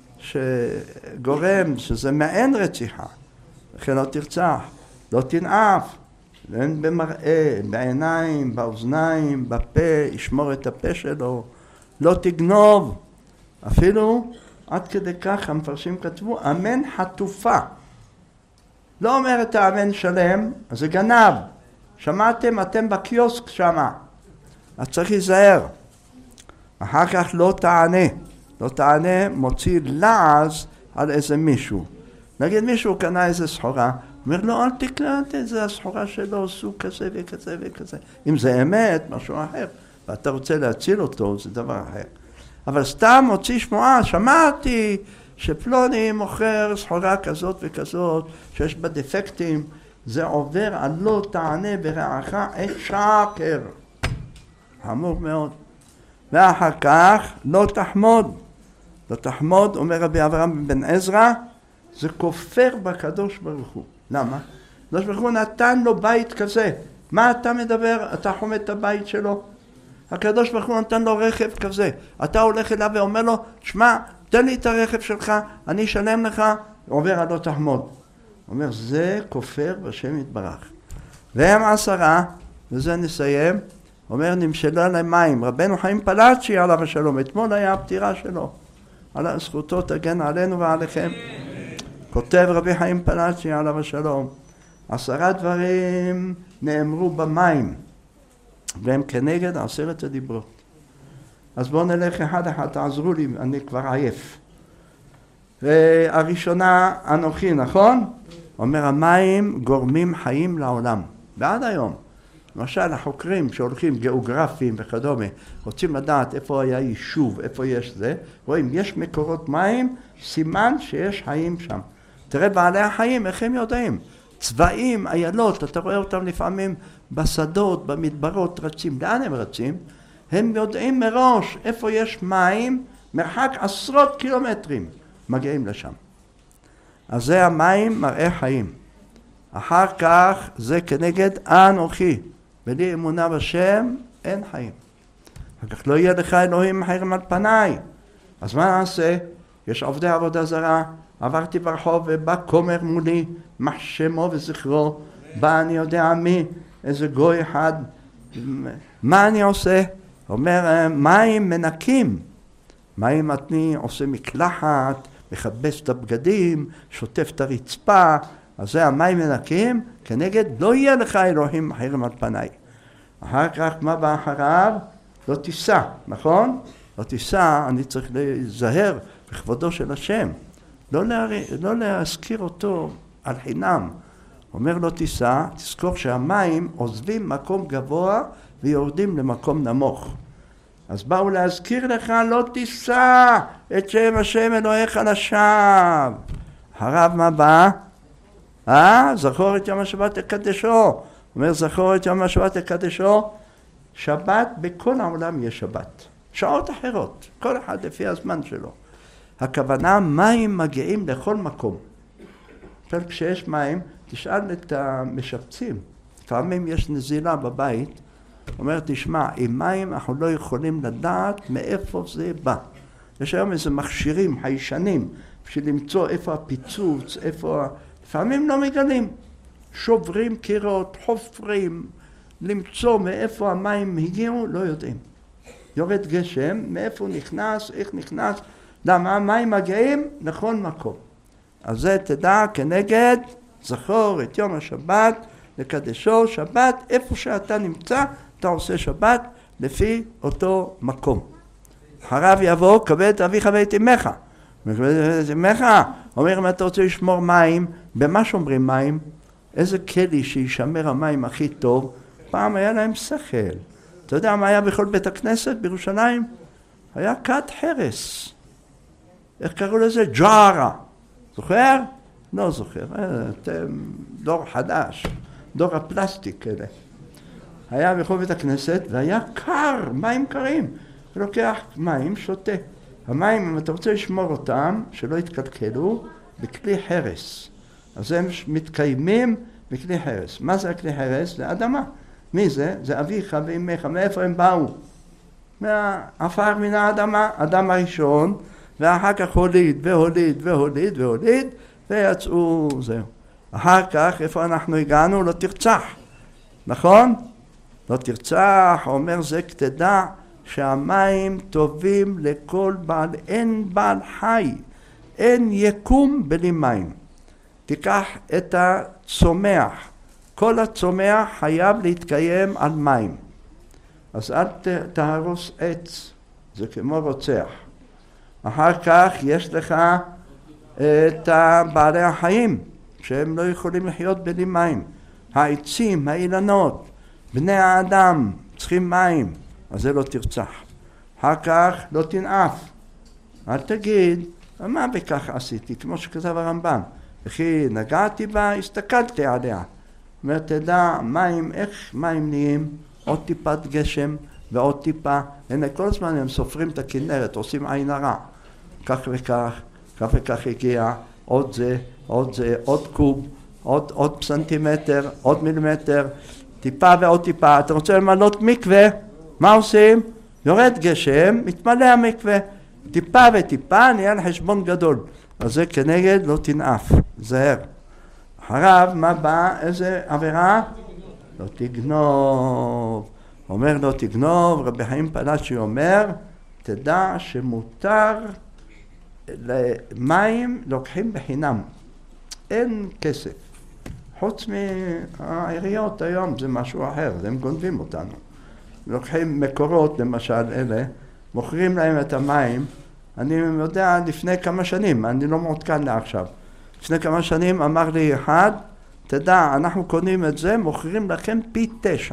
שגורם, שזה מעין רציחה. לכן לא תרצח, לא תנאף, אין במראה, בעיניים, באוזניים, בפה, ישמור את הפה שלו, לא תגנוב. אפילו עד כדי כך המפרשים כתבו, אמן חטופה. לא אומר את האמן שלם, אז זה גנב. שמעתם? אתם בקיוסק שמה. אז צריך להיזהר. אחר כך לא תענה. לא תענה מוציא לעז על איזה מישהו. נגיד מישהו קנה איזה סחורה, אומר לו, אל תקנה את זה, הסחורה שלו, סוג כזה וכזה וכזה. אם זה אמת, משהו אחר, ואתה רוצה להציל אותו, זה דבר אחר. אבל סתם מוציא שמועה, שמעתי שפלוני מוכר סחורה כזאת וכזאת, שיש בה דפקטים, זה עובר על לא תענה ברעך את שקר. חמור מאוד. ואחר כך לא תחמוד. לא תחמוד, אומר רבי אברהם בן עזרא, זה כופר בקדוש ברוך הוא. למה? הקדוש ברוך הוא נתן לו בית כזה. מה אתה מדבר? אתה חומד את הבית שלו? הקדוש ברוך הוא נתן לו רכב כזה. אתה הולך אליו ואומר לו, שמע, תן לי את הרכב שלך, אני אשלם לך, עובר על לא תחמוד. אומר, זה כופר בשם יתברך. והם 10, וזה נסיים, אומר, נמשלה להם מים. רבנו חיים פלאצ'י עליו השלום, אתמול היה הפטירה שלו. על זכותו תגן עלינו ועליכם. כותב רבי חיים פלאצ'י עליו השלום, 10 דברים נאמרו במים, והם כנגד 10 הדיברות. אז בואו נלך אחד אחד, תעזרו לי, אני כבר עייף. הראשונה אנוכי, נכון? אומר, המים גורמים חיים לעולם, ועד היום. למשל, החוקרים שהולכים גיאוגרפיים וכדומה, רוצים לדעת איפה היה יישוב, איפה יש זה, רואים, יש מקורות מים, סימן שיש חיים שם. תראה בעלי החיים, איך הם יודעים? צבעים, איילות, אתה רואה אותם לפעמים בשדות, במדברות, רצים. לאן הם רצים? הם יודעים מראש איפה יש מים, מרחק 10 קילומטרים, מגיעים לשם. אז זה המים מראה חיים. אחר כך זה כנגד אנוכי. בלי אמונה בשם אין חיים. אחר כך לא יהיה לך אלוהים אחרים על פניי. אז מה נעשה? יש עובדי עבודה זרה, עברתי ברחוב ובא כומר מולי, מה שמו וזכרו, בא אני יודע מי, איזה גוי אחד, מה אני עושה? אומר, מים מנקים, מים אני עושה מקלחת, מכבס את הבגדים, שוטף את הרצפה, אז זה המים מנקים, כנגד לא יהיה לך אלוהים אחרים על פניי. אחר כך מה בא אחריו? לא תישא, נכון? לא תישא, אני צריך להיזהר בכבודו של השם, לא להזכיר אותו על חינם. אומר לא תישא, תזכור שהמים עוזבים מקום גבוה ויורדים למקום נמוך. אז באו להזכיר לך, לא תישא את שם השם אלוהיך לשווא. הרב מה בא? זכור את יום השבת תקדשו. אומר זכור את יום השבת תקדשו. שבת, בכל העולם יש שבת. שעות אחרות, כל אחד לפי הזמן שלו. הכוונה מים מגיעים לכל מקום. כשיש מים, תשאל את המשפצים. לפעמים יש נזילה בבית. אומר, תשמע, עם מים אנחנו לא יכולים לדעת מאיפה זה בא. יש היום איזה מכשירים, חיישנים, בשביל למצוא איפה הפיצוץ, איפה... לפעמים לא מגלים. שוברים קירות, חופרים, למצוא מאיפה המים הגיעו, לא יודעים. יורד גשם, מאיפה הוא נכנס, איך נכנס, למה המים מגיעים לכל מקום. אז זה תדע כנגד, זכור את יום השבת, לקדשו שבת, איפה שאתה נמצא, אתה עושה שבת לפי אותו מקום. הרב יבוא, כבד אביך ואת אמך. אומר, אם אתה רוצה לשמור מים, במה שומרים מים? איזה כלי שישמר המים הכי טוב? פעם היה להם שכל. אתה יודע מה היה בכל בית הכנסת בירושלים? היה כד חרס. איך קראו לזה? ג'ארה. זוכר? לא זוכר. אתם דור חדש. דור הפלסטיק אלה. היה בכל בית הכנסת והיה קר, מים קרים. ולוקח מים, שותה. המים, אם אתה רוצה לשמור אותם, שלא יתקלקלו, בכלי חרס. אז הם מתקיימים בכלי חרס. מה זה הכלי חרס? זה אדמה. מי זה? זה אביך ואמך. מאיפה הם באו? מהעפר מן האדמה, אדם הראשון, ואחר כך הוליד והוליד והוליד והוליד, ויצאו זהו. אחר כך, איפה אנחנו הגענו? לא תרצח. נכון? לא תרצח, אומר זה כתדע שהמים טובים לכל בעל, אין בעל חי, אין יקום בלי מים. תיקח את הצומח, כל הצומח חייב להתקיים על מים. אז אל תהרוס עץ, זה כמו רוצח. אחר כך יש לך את בעלי החיים, שהם לא יכולים לחיות בלי מים. העצים, האילנות, בני האדם צריכים מים, אז זה לא תרצח. אחר כך לא תנאף. אל תגיד, מה בכך עשיתי? כמו שכתב הרמב"ם. וכי נגעתי בה, הסתכלתי עליה. אומר, תדע, מים, איך מים נהיים? עוד טיפת גשם ועוד טיפה. הנה, כל הזמן הם סופרים את הכנרת, עושים עין הרע. כך וכך, כך וכך הגיע, עוד זה, עוד זה, עוד קוב, עוד סנטימטר, עוד מילימטר, טיפה ועוד טיפה. אתה רוצה למלות מקווה? מה עושים? יורד גשם, מתמלא המקווה. טיפה וטיפה נהיה לחשבון גדול. אז זה כנגד לא תנאף, זהר. אחריו, מה בא? איזה עבירה? לא תגנוב. אומר לא תגנוב, רבי חיים פלאצ'י אומר, תדע שמותר למים לוקחים בחינם. אין כסף. חוץ מהעיריות היום זה משהו אחר, הם גונבים אותנו. לוקחים מקורות, למשל אלה, מוכרים להם את המים. אני יודע לפני כמה שנים, אני לא מעודכן לעכשיו. לפני כמה שנים אמר לי אחד, תדע, אנחנו קונים את זה, מוכרים לכם פי 9.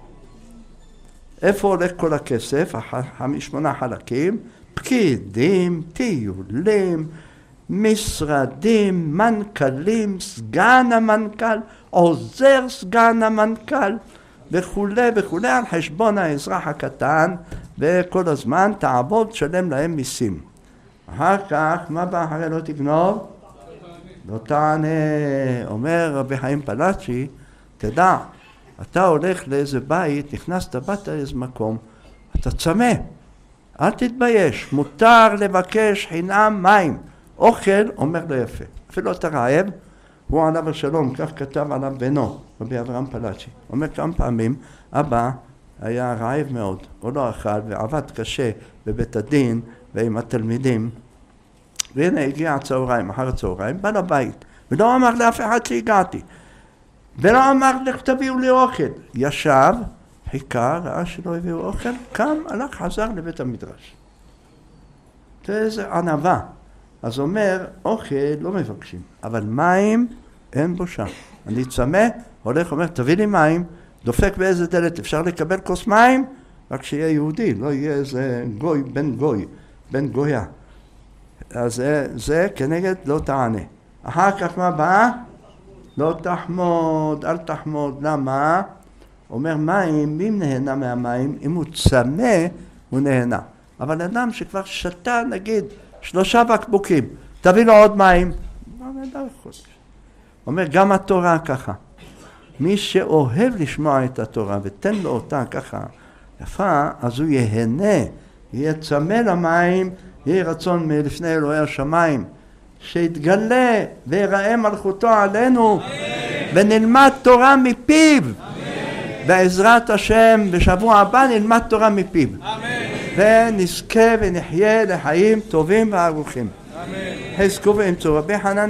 איפה הולך כל הכסף? 8 חלקים, פקידים, טיולים, משרדים, מנכ"לים, סגן המנכ"ל, עוזר סגן המנכ"ל, וכולי וכולי, על חשבון האזרח הקטן, וכל הזמן תעבוד, שלם להם מיסים. אחר כך, מה בא אחרי לא תגנוב? לא תענה. אומר רבי חיים פלאצ'י, תדע, אתה הולך לאיזה בית, נכנסת באת לאיזה מקום, אתה צמא, אל תתבייש, מותר לבקש חינם מים, אוכל אומר לו יפה, אפילו אתה רעב, הוא עליו השלום, כך כתב עליו בנו, רבי אברהם פלאצ'י. אומר כמה פעמים, אבא היה רעב מאוד, הוא לא אכל ועבד קשה בבית הדין ועם התלמידים. והנה הגיע הצהריים, אחר הצהריים, בא לבית, ולא אמר לאף אחד שהגעתי. ולא אמר לך תביאו לי אוכל. ישב, חיכה, ראה שלא הביאו אוכל, קם, הלך, חזר לבית המדרש. זה איזה ענווה. אז אומר, אוכל לא מבקשים, אבל מים אין בו שם. אני צמא, הולך, אומר, תביא לי מים, דופק באיזה דלת, אפשר לקבל כוס מים? רק שיהיה יהודי, לא יהיה איזה גוי, בן גויה. אז זה כנגד לא תענה. אחר כך מה בא? לא תחמוד, אל תחמוד. למה? אומר מים, מי נהנה מהמים? אם הוא צמא, הוא נהנה. אבל אדם שכבר שתה, נגיד, 3 בקבוקים, תביא לו עוד מים. אומר, גם התורה ככה. מי שאוהב לשמוע את התורה ותן לו אותה ככה יפה, אז הוא יהנה, יהיה צמא למים, יהיה רצון מלפני אלוהי השמיים, שיתגלה ויראה מלכותו עלינו, ונלמד תורה מפיו. בעזרת השם, בשבוע הבא נלמד תורה מפיו. ונזכה ונחיה לחיים טובים וארוכים. חזקו ואמצו. רבי חנן